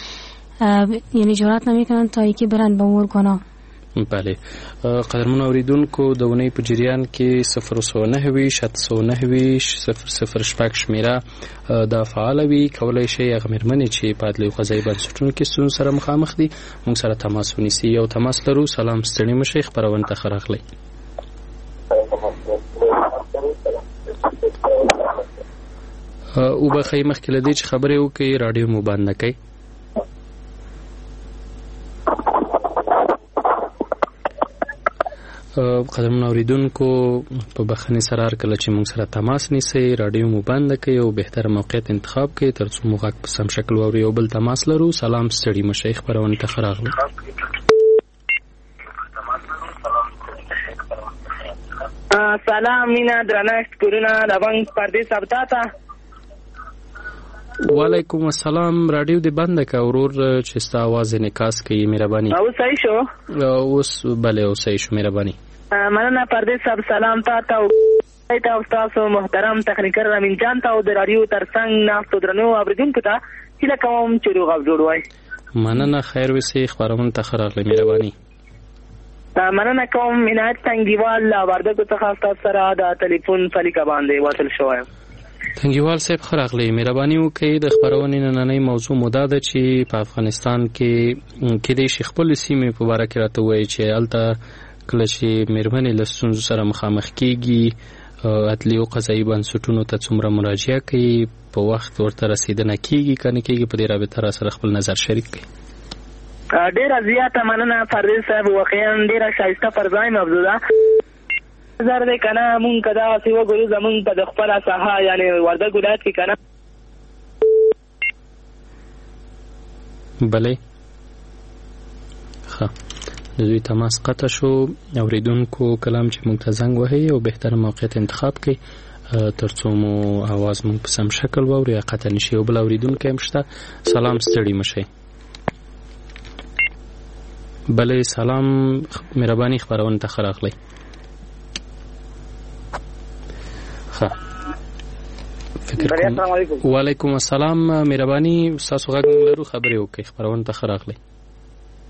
یعنی جرئت نمیکنن تا اینکه برن به ارگان‌ها. بله، قدرمن اوریدونکو د ونې په جریان کې صفر سو نه ویش سو نه ویش صفر صفر شپږ شمیره د فعال وی کولای شي هغه مېرمنې چې په عدلي قضایي بنسټونو کې ستونزو سره مخامخ دي موږ سره تماس ونیسي. یو تماس لرو. سلام، ستړي مشي، خبرونه ته راغلی. او به خی مخکې لدی چې خبرې وکړي رادیو مو بند نه کړئ. قدرمن اوریدونکو په بخښنې سره هر کله چې موږ سره تماس نیسئ رادیو مو بند کړئ او بهتره موقعیت انتخاب کړئ تر څو موږ په سم شکل واورو. یو بل تماس لرو. سلام، ستړي مشي، خبرونه ته راغلی. سلام، مینا درنښت کورونه لبنګ پردې سبتاته. وعلیکم السلام. رادیو دې بند کړه ورور چې ستا आवाज انعکاس کوي. مهرباني. او صحیح شو؟ اوس بله او صحیح شو. مهرباني. مننه پردې صاحب. سلام تاته او تاسو تاسو محترم تخنیکر رامین جان ته او د رادیو ترڅنګ ناستو درنو اوریدونکو ته هیله کوم چې روغ او جوړ وای. مننه، خیر وسی، خبرونه ته راغلی. مهرباني. مننه کوم عنایت تنګیوال وردګو څخه تاسو سره د ټلیفون فلیکه باندې واصل شوم. تنګیوال صاحب خراغلی. مهرباني وکړئ د خبرونې نننۍ موضوع موده ده چې په افغانستان کې کې د شیخ خپل سیمې په اړه کې راته وایي چې الته کله چې مېرمنې له ستونزو سره مخامخ کیږي عدلي او قضایي بنسټونو ته څومره مراجعه کوي په وخت ورته رسیدنه کیږي کنه کیږي په دې رابطه را سره خپل نظر شریک کړئ. ډیره زیاته مننه فرید صاحب، واقعا ډیره شایسته فرضای مبذوله نظر دې کنه مونږ کدا سی وګورو زمونږ په خپل ساحه یعنی وردګ ولایت کې کنه. بله ښه، د دوی تماس قطع شو. اوریدونکو کلام چې مونږ ته زنګ وهي او بهتره موقعیت انتخاب کړئ تر څو مو اواز مونږ په سم شکل واورو یا قطع نشي. او بل اوریدونکو هم شته. سلام، ستړي مشئ. بله سلام، مهرباني خبرونه ته راغلی. وعلیکم السلام. مهرباني تاسو غږ لرو، خبرې وکړئ، خبرونه ته راغلی.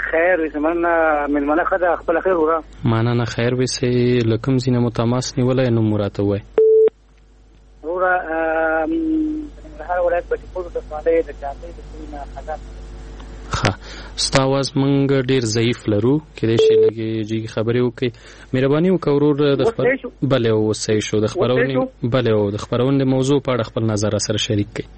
خیر زمونه ملمنه خدا خپل خیر وره معنا نه خیر وسه لکم زینه متماس نیولای نو مراته وای وره هر ولایت په ټول د سوالې د چاپې د سیمه خدمت ها ستاواز منګ ډیر ضعیف لرو کله چې لګي جی خبرې وکي مهرباني وکورور د خبر بلې او صحیح شو د خبرونه بلې او د خبرونه موضوع په اړه خپل نظر سره شریک کړئ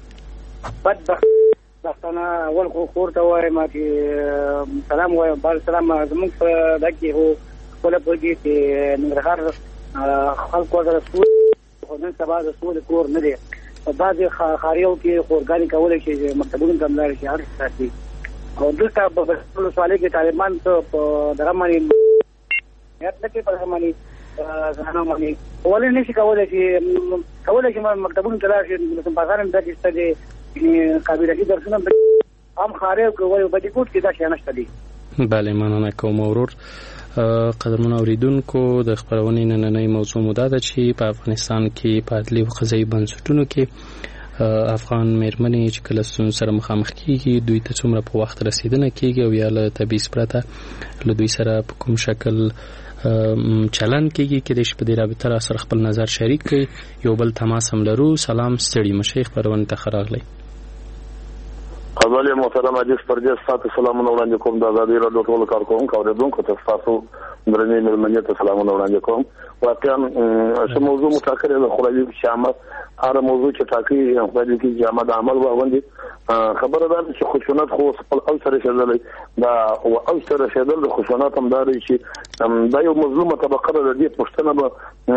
بدبخت داستانه اول خو خورته وایم چې سلام وایم بل سلام زموږ په دغه هو خپل بوجي چې ننګرهار خلکو سره سوال خو نن سبا د سوال کور نه دی په بعضې ښاریو کې خورګانې کولی شي چې مکتبونو ته هم لاړ شي هر څه شي او دلته په ولسوالۍ کې طالبان ته په دغه باندې نیت نه کوي په دغه باندې ځانونه باندې ولې نه شي کولی چې کولی شي مکتبونو ته لاړ شي مثلا بازار هم دا چې شته دی قابلګي درسونه هم ښاریو کې وایي بټي کوټ کې دا شیان شته دي بله مننه کوم ورور قدرمن اوریدونکو د خبرونې نننۍ موضوع مو دا ده چې په افغانستان کې په عدلي او قضایي بنسټونو کې افغان مېرمنې چې کله ستونزو سره مخامخ کیږي دوی ته څومره په وخت رسیدنه کیږي او یا له تبعیض پرته له دوی سره په کوم شکل چلن کیږي کې د شپې د رابطه را سره خپل نظر شریک کړي یو بل تماس هم لرو سلام ستړي مشیخ خبرونه ته خراغلی قبل محترم حدیث پرجس سات سلامونه وړاندې کوم د آزادۍ راډیو ټول کارکونکو اوریدونکو ته تاسو درنې ملمنې ته سلامونه وړاندې کوم واقعا څه موضوع متأخر ده خوري شامه هر موضوع چې ټاکي خپل کې جامه د عمل وغوندي خبره ده چې خشونت خو خپل او سره شدل دا او او سره شدل د خشونت هم داري چې دا یو مظلومه طبقه ده د پښتنه به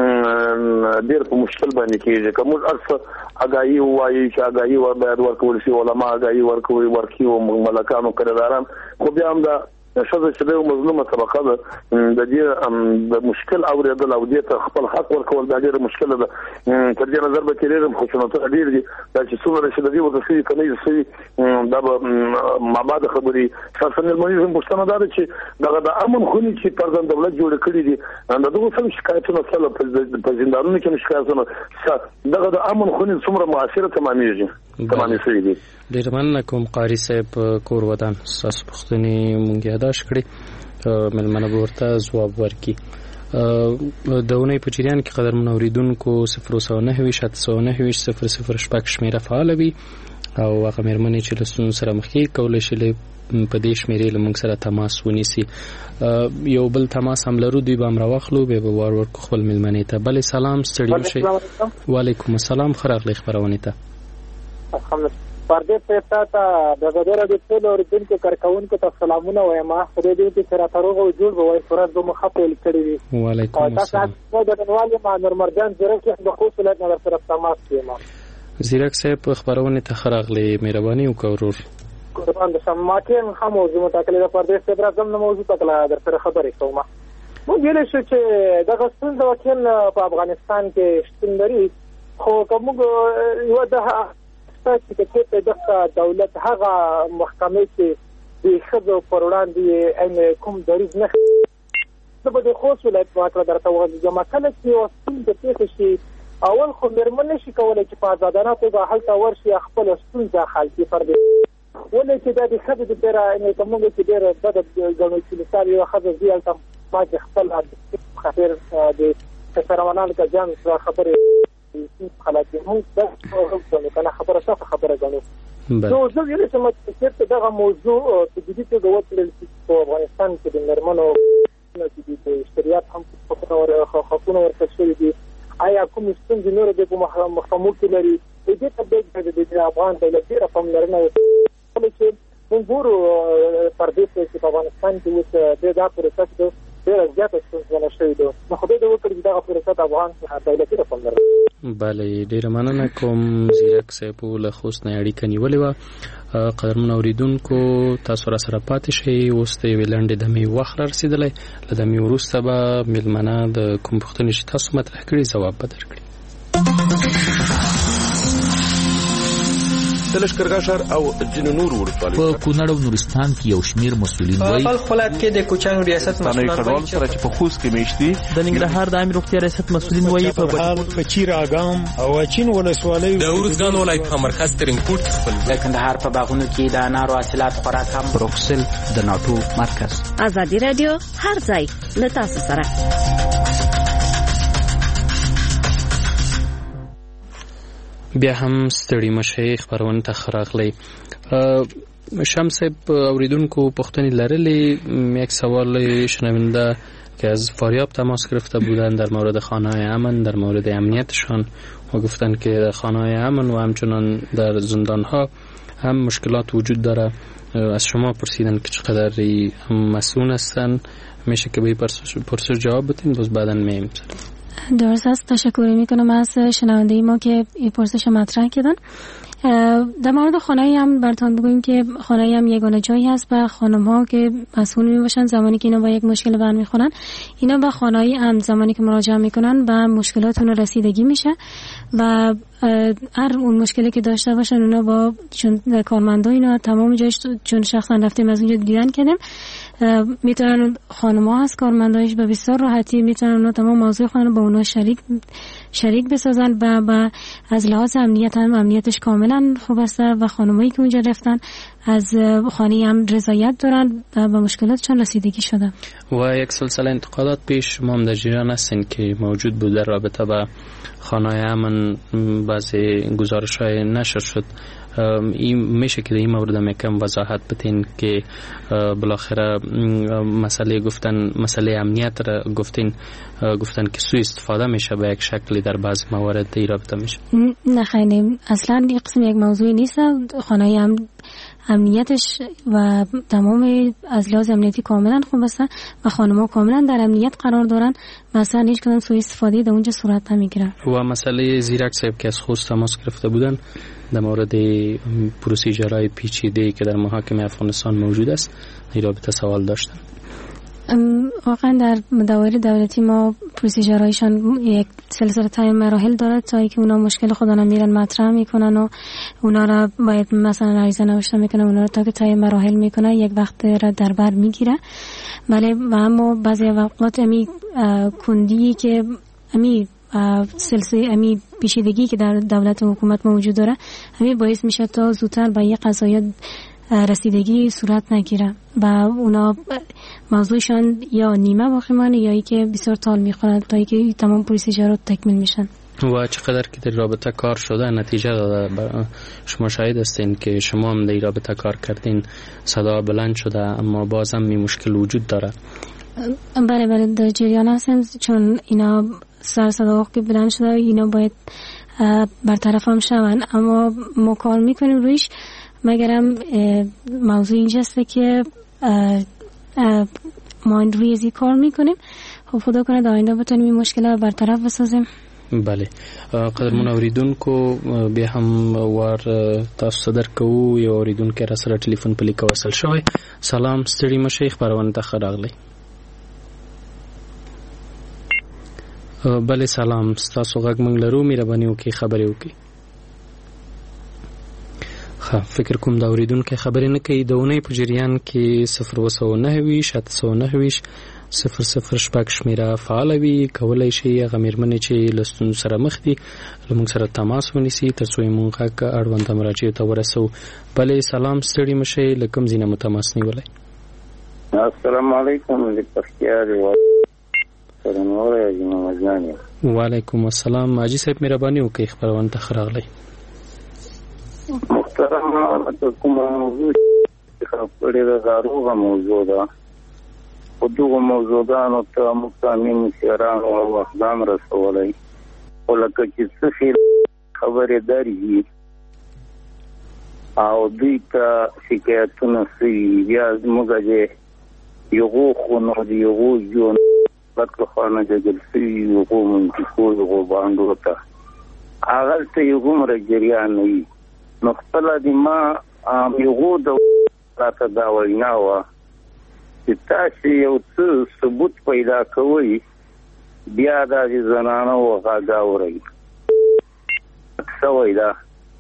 ډیر په مشکل باندې کېږي کوم اکثر اگاهي وایي چې اگاهي ور باید ورکول شي علما اگاهي ورکوي ورکي او ملکانو کړداران خو بیا هم دا شذ چې د مظلومه طبقه ده د دې د مشکل اوریدل او دې ته خپل حق ورکول دا ډیره مشکل ده تر دې نظر به کېږي خو شنو ته ډیر دي چې څومره چې د دې وځي کني چې دا ما بعد خبري شخصن المنظم پښتنه ده چې دا د امن خونی چې پردان دولت جوړ کړی دي دا دغه څه شکایتونه سره په زندانونو کې شکایتونه دا د امن خونی څومره معاشره تمامېږي تمامې شي دي ډیر مننه کوم قاری صاحب کور ودان ساس پښتني مونږ یاداش کړی ملمنه ورته جواب ورکي دونه په چریان کې قدرمن اوریدونکو صفر صفر نه نه صفر صفر شپږ شمیره فعال وي او هغه مېرمنې چې لسون سره مخکې کولای شي په دې شمیرې لمونږ سره تماس ونیسي یو بل تماس هم لرو دوی به امر واخلو به وار ورکو خپل ملمنې ته بل سلام ستړي شي وعلیکم السلام خراغلی خبرونه ته پردې په تاسو د غوډره د ټول اوریدونکو کارکونکو ته سلامونه وایم خو دې چې سره تروغه جوړ به سورات د مخاطب کړی وي وعلیکم السلام تاسو د نړیوالو مانور مرجان زرکه د خصوصیت نظر سره تماس کړم زیرک صاحب خبرونه ته خراغلی مهرباني وکړئ قربان د سماکین هم موضوع متکلم د پردې په برازم نو موضوع تکلا در سره خبرې کوم مو ویل شو چې د غسل د وکیل په افغانستان کې شتون لري خو کوم یو د چې چې د دولت هغه محکمې چې د خځو پر وړاندې ان کوم دریز نه د بده خو ولایت واکره درته وایي چې مکه کې وسیم د پیښې شي اول خو مرمن شي کولای چې په آزادانه توګه هلته ورشي خپل ستونزه حل کړي پر دې ولې چې د خځو د پیرا ان کوم چې ډېر بد غنو چې مثال یو خځه دی هلته ما خپل خطر د سرمنال کا جان خبره خلاصې موږ دا کنه خبره صفه خبره غنو نو زه ویل چې مته دغه موضوع په دې کې د وټل په افغانستان کې د نرمنو چې د اشتریات هم په خپلو ورکړل دي آیا کوم ستونزې نور د محکمو کې لري دې ته د افغان دولت رقم لرنه چې موږ ګورو پر دې چې په افغانستان کې اوس د دا پروسس ډېر زیات ستونزې شوې ده نو خو دې د وکړي دا پروسس افغان دولت رقم لري بله ډیره مننه کوم زیرک صاحب له خوست نه اړیکه نیولې وه قدرمن اوریدونکو تاسو را سره پاتې شئ اوس د یوې لنډې دمې وخت را رسېدلی له دمې وروسته به مېلمنه د کوم پوښتنې چې تاسو مطرح کړي ځواب به درکړي د لښکرګاه ښار او ځینو نورو ولسوالیو په کونړ او نورستان کې یو شمېر مسؤلین وایي په خپل ولایت کې د کوچنګ ریاست مسؤلین وایي چې په خوست کې میشتي د ننګرهار د عامه روغتیا ریاست مسؤلین وایي په بهار په چیر اګام او اچین ولسوالۍ د ورزګان ولایت په مرکز ترینکوټ خپل د کندهار په باغونو کې د انارو حاصلات خورا کم بروکسل د ناتو مرکز ازادي رادیو هر ځای له تاسو سره. بیا هم ستړي مشي خبرونه تخراغلی شمس اوریدونکو پختنی لرلی یک سوال شنونده که از فاریاب تماس گرفته بودند در مورد خانه‌های امن، در مورد امنیتشان و گفتند که در خانه‌های امن و همچنان در زندان‌ها هم مشکلات وجود داره. از شما پرسیدن که چقدر مسئول هستن، میشه که به پرسش جواب بدین، باز بعداً می‌ایم. درست است. تشکر میکنم از شنونده ما که این پرسش مطرح کردن. در مورد خانه هم براتون بگویم که خانه هم یگانه جایی هست و خانم ها که مسئول می باشن زمانی که اینا با یک مشکل برمیخورن، اینا با خانه هم زمانی که مراجعه میکنن به مشکلاتون رسیدگی میشه و هر اون مشکلی که داشته باشن اونا با چون کارمندا اینا تمام جایش چون شخصا رفتیم از اونجا دیدن کردیم، میتونن خانم‌ها هست کارمندایش به بسیار راحتی میتونن اونا تمام موضوع خانه با اونا شریک شریک بسازن و با از لحاظ امنیت هم امنیتش کاملا خوب است و خانمایی که اونجا رفتن از خانه هم رضایت دارن و به مشکلاتشون رسیدگی شده. و یک سلسله انتقادات پیش ما هم در جریان هستین که موجود بود در رابطه با خانه امن، بعضی گزارش‌های نشر شد. این میشه که در این مورد هم یکم وضاحت بدین که بالاخره مسئله گفتن مسئله امنیت را گفتین گفتن که سوء استفاده میشه به یک شکلی در بعض موارد در رابطه میشه. نه خیلی اصلا این قسم یک موضوعی نیست. خانه هم امنیتش و تمام از لحاظ امنیتی کاملا خوب است و خانم‌ها کاملا در امنیت قرار دارن، مثلا هیچ کدام سوء استفاده در اونجا صورت نمیگیره. و مسئله زیرک صاحب که از خوست تماس گرفته بودن در مورد پروسیجرهای پیچیده‌ای که در محاکمه افغانستان موجود است، این رابطه سوال داشتن. واقعا در دوایر دولتی ما پروسیجرهایشان یک سلسله تای مراحل داره تا اینکه اونا مشکل خودشون میرن مطرح میکنن و اونا را باید مثلا عریضه نوشته میکنن، اونا را تا که تای مراحل میکنن یک وقت را در بر میگیره. ولی و اما بعضی اوقات امی کندی که امی سلسله امی پیچیدگی که در دولت و حکومت موجود داره همین باعث میشه تا زودتر به یک قضایا رسیدگی صورت نگیره و اونا موضوعشان یا نیمه باقی مانه یا ای که بسیار طول میخوره تا ای که تمام پروسیجرات تکمیل میشن. و چقدر که در رابطه کار شده نتیجه داده؟ شما شاهد هستین که شما هم در رابطه کار کردین، صدا بلند شده اما باز هم این مشکل وجود داره. بله بله در جریان هستن، چون اینا سر صدا که بلند شده اینا باید برطرف هم شون، اما ما کار میکنیم رویش. مگرم موضوع اینجاست که ما روی ازی کار میکنیم. خب خدا کنه در آینده بتونیم این مشکل برطرف بسازیم. بله قدرمن اوریدونکو بیا هم وار تاسو درکو یو اوریدونکو را سره ټلیفون په لیک وصل شوی. سلام ستړي مشه خبرونه ته خراغلی. بله سلام، تاسو غږ مونږ لرو، مهرباني وکړئ خبرې وکړئ. خا فکر کوم دا اوریدونکو خبرې نه کوي. د اونۍ په جریان کې صفر وسو نه ویش اته سو نه ویش صفر صفر شپږ شمیره فعال وي، کولای شي هغه مېرمنې چې له ستونزو سره مخ دي له موږ سره تماس ونیسي تر څو موږ غږ اړوند مراجعې ته ورسو. بله سلام ستړي مشه، له کوم ځای نه مو تماس نیولی؟ السلام علیکم. له پکتیا دی سرنوره حاجي محمد جان. وعلیکم السلام حاجي صاحب، مهرباني وکړئ خبرونه ته خراغلی. محترم کومه موضوع خبرې ده داروغه موضوع ده، خو دغه موضوعګانو ته مقامي مشرانو او اقدام رسولی، خو لکه چې څه خبرې درځي او دوی ته شکایتونه سوي بیا زموږ د یغو خونو د یغو ژوند بطل خانه جګل سوي یغو منطقو یغو بانډو ته هغلته یغو مره جریان نه وي. نو خپله د ما یغو د راته دا وینا وه چې تاسې یو څه ثبوت پیدا کوئ بیا دا د زنانو غږ اورئ. سوی ده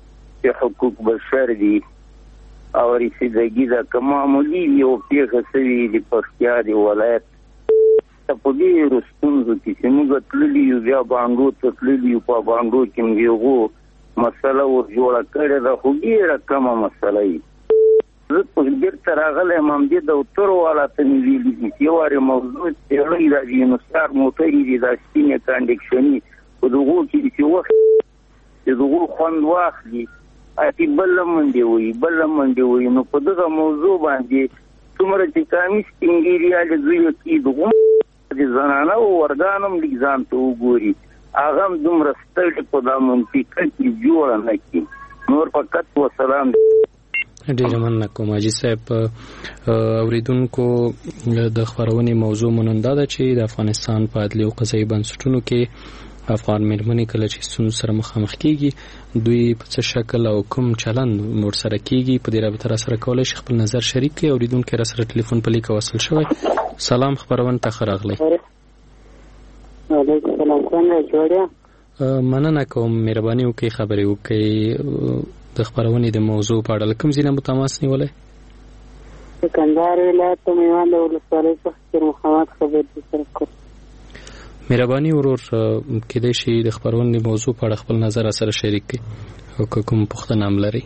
چې حقوق بشر دي او رسیدګي دا که معمولي یو پیښه سوي د پکتیا د ولایت ته په ډېرو ستونزو کې چې موږ تللي یو بیا بانډو ته تللي یو په بانډو کې موږ د هغو مسله ور جوړه کړې ده خو ډېره کمه مسله وي. زه په بېرته راغلی یم همدې دفترو والا ته مې ویلي دي چې یو وارې موضوع څېړئ دا د انحصار موټرې دي دا سپینې کنډکشني په دغو کې چې وخت چې دغو خوند واخلي اتې بله منډې وایي بله منډې وایي نو په دغه موضوع باندې څومره چې کامي سپین ګیریالې دوی کې دغو د زنانه او ورګانم لږ ځان ته وګوري هغه هم دومره ستړي په دا منطقه کې جوړه نه کړي نور فقط وسلام. ډیره مننه کوم حاجي صاحب. اوریدونکو د خبرونې موضوع مونږ دا ده چې د افغانستان په عدلي او قضایي بنسټونو کې افغان مېرمنې کله چې ستونزو سره مخامخ کیږي دوی په څه شکل او کوم چلند ورسره کیږي په دې رابطه راسره کولی شي خپل نظر شریک کړي. اوریدونکي راسره ټلیفون په لیکه وصل شوی. سلام خبرونه ته ښه راغلی. وعلیکم السلام څنګه جوړه مننه کوم مهرباني وکړئ خبرې وکړئ د خبرونې د موضوع په اړه کوم ځای نه مو تماس نیولی؟ د کندهار ولایت د میوند ولسوالۍ څخه شیر محمد خبرې سره کوم. مهرباني ورور کېدای شي د خبرونې د موضوع په اړه خپل نظر سره شریک کړي او که کوم پوښتنه هم لرئ.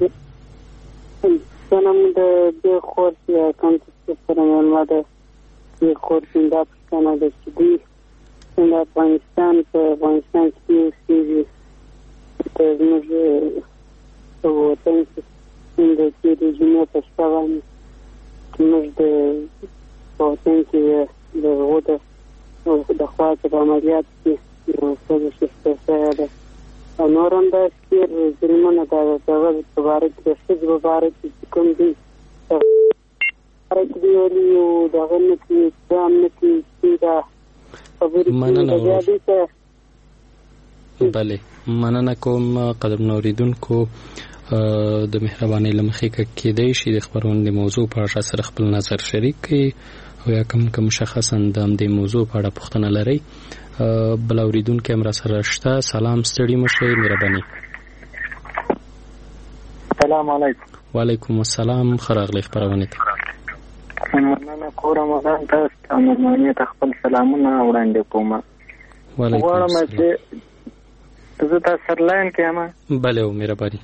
پوښتنه مې د دې خور یا کوم چې سره معلومه ده دې خور چې دا پوښتنه ده چې دوی څنګه افغانستان په افغانستان کې اوسېږي ته زموږ په وطن کې څنګه چې د جمعې په شپه باندې موږ د په وطن کې د هغو د د خوا په عملیات کې یو ښځه شخصه شوې ده او نور هم داسې ډېر جرمونه ده د هغه په باره کې د ښځې په باره کې چې کوم دي په باره کې دوی ولي یو د هغه نه کوي اقدام نه کوي چې دا خبرې کوي بیا دوی ته بله مننه کوم قدرمنو اوریدونکو د مهربانۍ له مخې کېدای شي د خبرونې د موضوع په اړه سره خپل نظر شریک کړي او یا کوم کوم مشخصا د همدې موضوع په اړه پوښتنه لرئ. بل اوریدونکی هم راسره شته. سلام ستړي مه شئ مهرباني. سلام علیکم. وعلیکم السلام ښه راغلی خپرونې ته. مننه کوم رمضان ته ستا مهرباني ته خپل سلامونه وړاندې کوم. وعلیکم السلام. زه تا سرلاین کې یم. بله او مهرباني.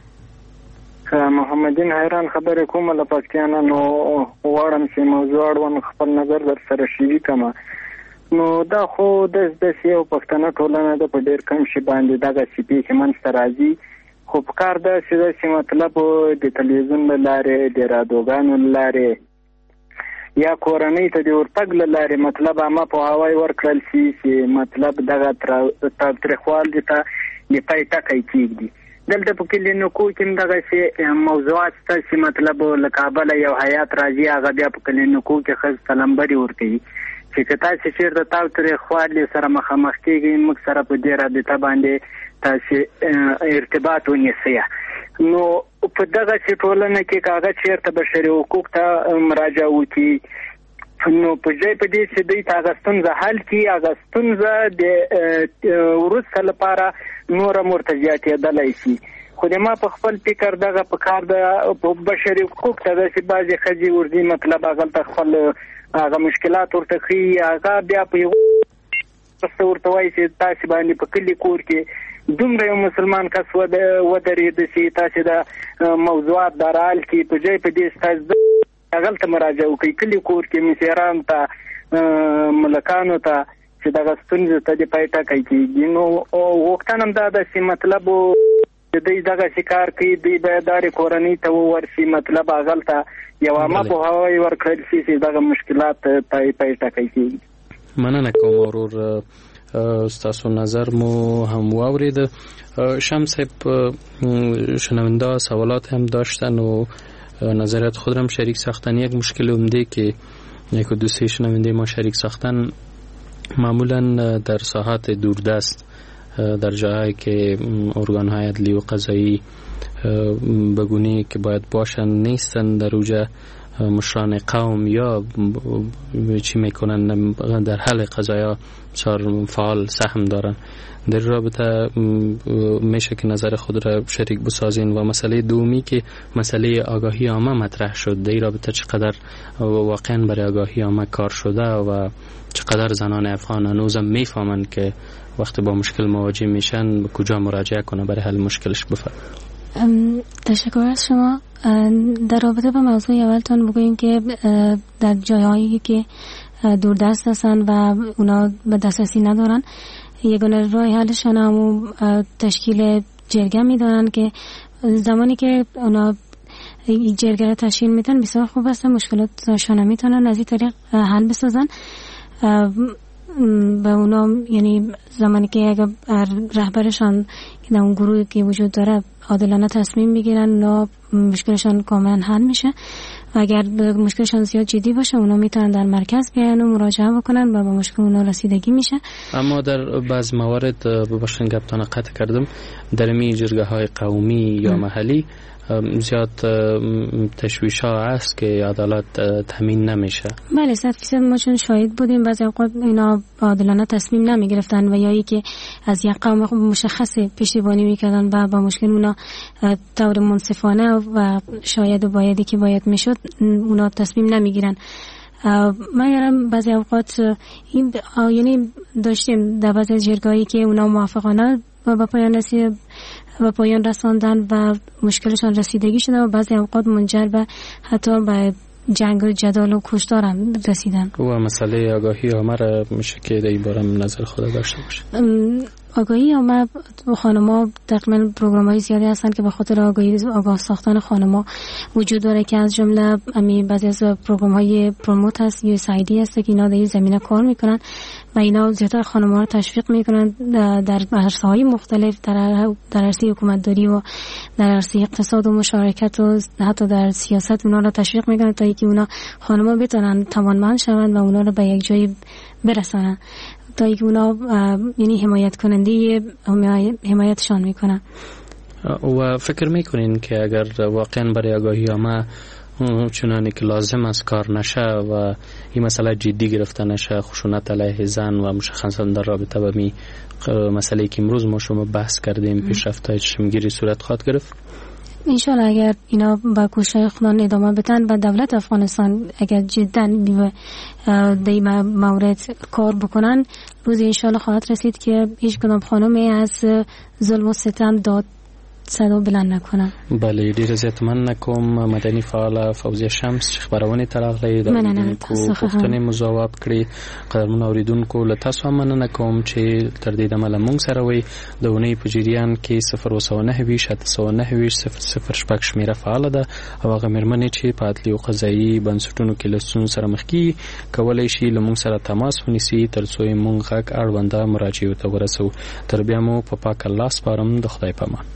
محمدین حیران خبرې کوم له پکتیانه نو غواړم چې موضوع اړوند خپل نظر در سره شریک کړم. نو دا خو داسې داسې یو پښتنه ټولنه ده په ډېر کم شي باندې دغسې پیښې منځته راځي خو په کار داسې ده چې مطلب د تلویزیون له لارې د رادیوګانو له لارې یا کورنۍ ته د ورتګ له لارې مطلب عامه پوهاوی ورکړل شي چې مطلب دغه تاوتریخوال دې ته د پای ټکی کېږدي. دلته په کلینیکو کې هم دغسې موضوعات شته چې مطلب له کابله یو هیات راځي هغه بیا په کلینیکو کې ښځو ته لمبرې ورکوي چې که تاسې چېرته تاوتریخوالي سره مخامخ کېږئ موږ سره په دې رابطه باندې تاسې ارتباط ونیسئ. نو په دغسې ټولنه کې که هغه چېرته بشري حقوق ته مراجعه وکړي نو په ځای په دې چې دوی ته هغه ستونزه حل کړي هغه ستونزه د وروسته لپاره نوره ورته زیاتېدلی شي. خو د ما په خپل فکر دغه په کار د بشري حقوق ته داسې بعضې ښځې ورځي مطلب هغلته خپل هغه مشکلات ورته ښیي هغه بیا په یو څه ورته وایي چې تاسې باندې په کلي کور کې دومره یو مسلمان کس ودرېده چې تاسې د موضوعات دا رحل کړي په ځای په دې ستاسو هغلته مراجعه وکړئ کلي کور کې مشرانو ته ملکانو ته چې دغه ستونزې ته د پای ټکی کېږي. نو غوښتنه هم دا ده چې مطلب د دوی دغسې کار کوي دوی باید دارې کورنۍ ته وورسي مطلب هغلته یو عامه پوهاوی ورکړل شي چې دغه مشکلات ته پای ټکی کېږي. مننه کوم ورور ستاسو نظر مو هم واورید. شمس صاحب شنونده سوالات هم داشتن و نظرات خود هم شریک ساختن. یک مشکل عمده که یک دوستی شنونده ما شریک ساختن معمولا در ساحات دوردست در جاهایی که ارگان‌های عدلی و قضایی بگونی که باید باشن نیستن در اوجا مشران قوم یا چی میکنن در حل قضایا بسیار فعال سهم دارن. در رابطه میشه که نظر خود را شریک بسازین. و مسئله دومی که مسئله آگاهی عامه مطرح شد، در رابطه چقدر واقعا برای آگاهی عامه کار شده و چقدر زنان افغان هنوز میفهمند که وقتی با مشکل مواجه میشن به کجا مراجعه کنه برای حل مشکلش. بفرمایید. تشکر از شما. در رابطه با موضوع اولتون بگوییم که در جاهایی که دوردست هستن و اونا به دسترسی ندارن، یگانه راه حلشان همون تشکیل جرگه میدارن که زمانی که اونا جرگه را تشکیل میدن بسیار خوب است، مشکلاتشان میتونن از این طریق حل بسازن. به اونا یعنی زمانی که اگر رهبرشان که در اون گروهی که وجود داره عادلانه تصمیم بگیرن، اونا مشکلشان کاملا حل میشه. و اگر مشکلشان زیاد جدی باشه اونا میتونن در مرکز بیان و مراجعه بکنن و به مشکل اونا رسیدگی میشه. اما در بعض موارد ببخشید گپتان قطع کردم، در می جرگه های قومی یا محلی زیاد تشویش ها هست که عدالت تامین نمیشه. بله صد فیصد ما چون شاهد بودیم بعضی اوقات اینا عادلانه تصمیم نمیگرفتن و یا ای که از یک قوم مشخص پشتیبانی میکردن و با مشکل اونا طور منصفانه و شاید و بایدی که باید میشد اونا تصمیم نمیگیرن. مگرم بعضی اوقات این یعنی داشتیم در بعضی جرگه‌ای که اونا موافقانه و پایان رسید و پایان رساندن و مشکلشان رسیدگی شده و بعضی اوقات منجر به حتی به جنگ و جدال و کشتار هم رسیدن. و مسئله آگاهی عامه را میشه که در این باره نظر خود داشته باشه. آگاهی عامه خانم‌ها تقریبا پروگرام‌های زیادی هستن که به خاطر آگاهی آگاه ساختن خانم‌ها وجود داره که از جمله امی بعضی از پروگرام‌های پروموت هست یا سایدی هست که اینا در این زمینه کار میکنن و اینا زیادتر خانم‌ها رو تشویق میکنن در عرصه‌های مختلف، در در عرصه حکومتداری و در عرصه اقتصاد و مشارکت و حتی در سیاست اونا رو تشویق میکنن تا اینکه اونا خانم‌ها بتونن توانمند شوند و اونا رو به یک جای برسونن تا اینکه اونا یعنی حمایت کننده حمایتشان میکنن. و فکر میکنین که اگر واقعا برای آگاهی عامه چنانی که لازم است کار نشه و این مسئله جدی گرفته نشه، خشونت علیه زن و مشخصا در رابطه با می مسئله که امروز ما شما بحث کردیم پیشرفت‌های چشمگیری صورت خواهد گرفت؟ انشالله اگر اینا با کوشش خودان ادامه بدن و دولت افغانستان اگر جدا در این مورد کار بکنن، روز انشالله خواهد رسید که هیچ کدام خانمی از ظلم و ستم داد صدا بلند نکنن. بله ډیر زیات من نکوم. مدني فعال فوزیه شمس خبرونه ترغلې د پښتنې مزاواب کړي. قدرمن اوریدونکو له تاسو مننه کوم چې تر دې دمه مونږ سره وي. د ونې په جریان کې صفر و نه ویش اته نه ویش صفر صفر شپږ شمیره فعال ده او هغه مېرمنې چې په عدلي او قضایي بنسټونو کې له ستونزو سره مخ کیږي کولای شي له مونږ سره تماس ونیسي تر څو مونږ غږ اړونده مراجعه ته ورسو. تر بیا مو په پاک الله سپارم. د خدای په امان.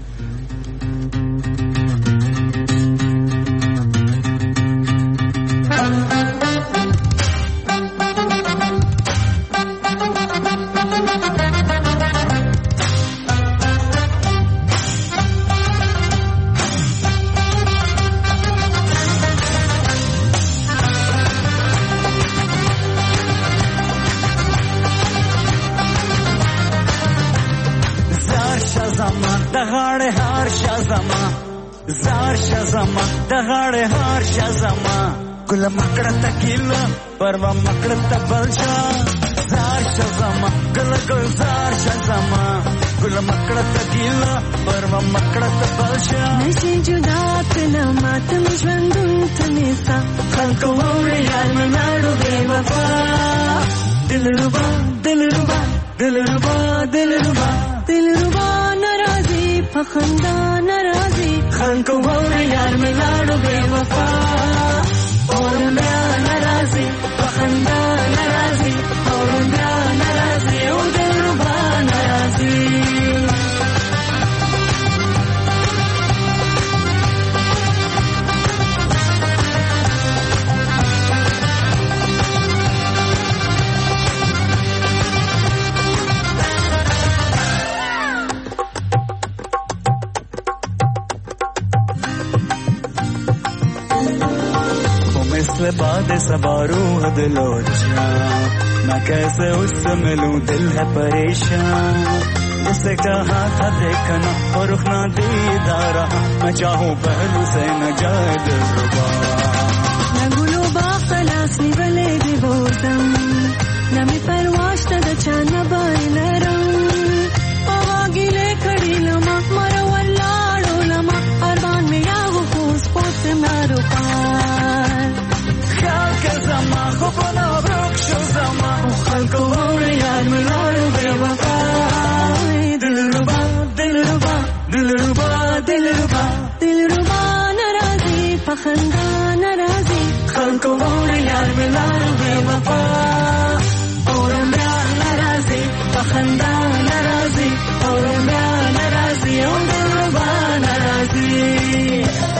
زار شزما دغړ هار شزما ګل مکړه تکیلا پروا مکړه تبلشا زار شزما ګل ګل زار شزما ګل مکړه تکیلا پروا مکړه تبلشا نشي جدا تل مات مژوندون تنسا خلکو وړي یار مناړو بے وفا دلربا دلربا دلربا دلربا دلربا ناراضي پخندا ناراضي خلکو وړي یار ملاړو بے وفا اور بیا ناراضي پخندا ناراضي اور بیا ناراضي او دلربا ناراضي फैसले बाद सवारू दिलो जा मैं कैसे उससे मिलूं दिल है परेशान उसे कहा था देखना और रुखना दीदारा मैं चाहूं पहलू से न जाए दिलरुबा नगुलो बाखलास निवले दिवोतम नमी परवाश ता दचाना बाइनरम आवागिले खड़ी लमा मरो वल्लाड़ो लमा अरबान में यागो खूस पोस मारो पार ख्याल के जमा खुबना वृक्षो जमा खलको होने यार मिलारो बेवफा दिलरुबा दिलरुबा दिलरुबा दिलरुबा दिलरुबा नाराजी पखंदा नाराजी खलको होने यार मिलारो बेवफा और इमरान नाराजी पखंदा नाराजी और इमरान नाराजी और दिलरुबा नाराजी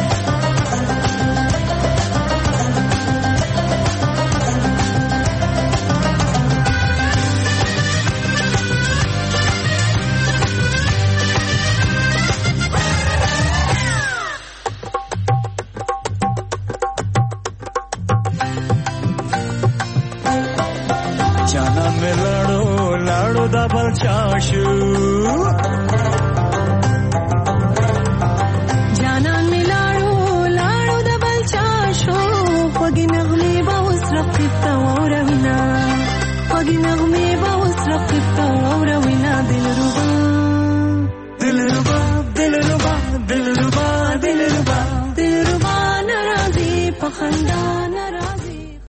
चाशू जाना मिलाड़ो लाड़ो दबल चाशो पगी नगमे बाउस रखता और विना पगी नगमे बाउस रखता और विना दिलरुबा दिलरुबा दिलरुबा दिलरुबा दिलरुबा दिलरुबा नाराजी पखंदा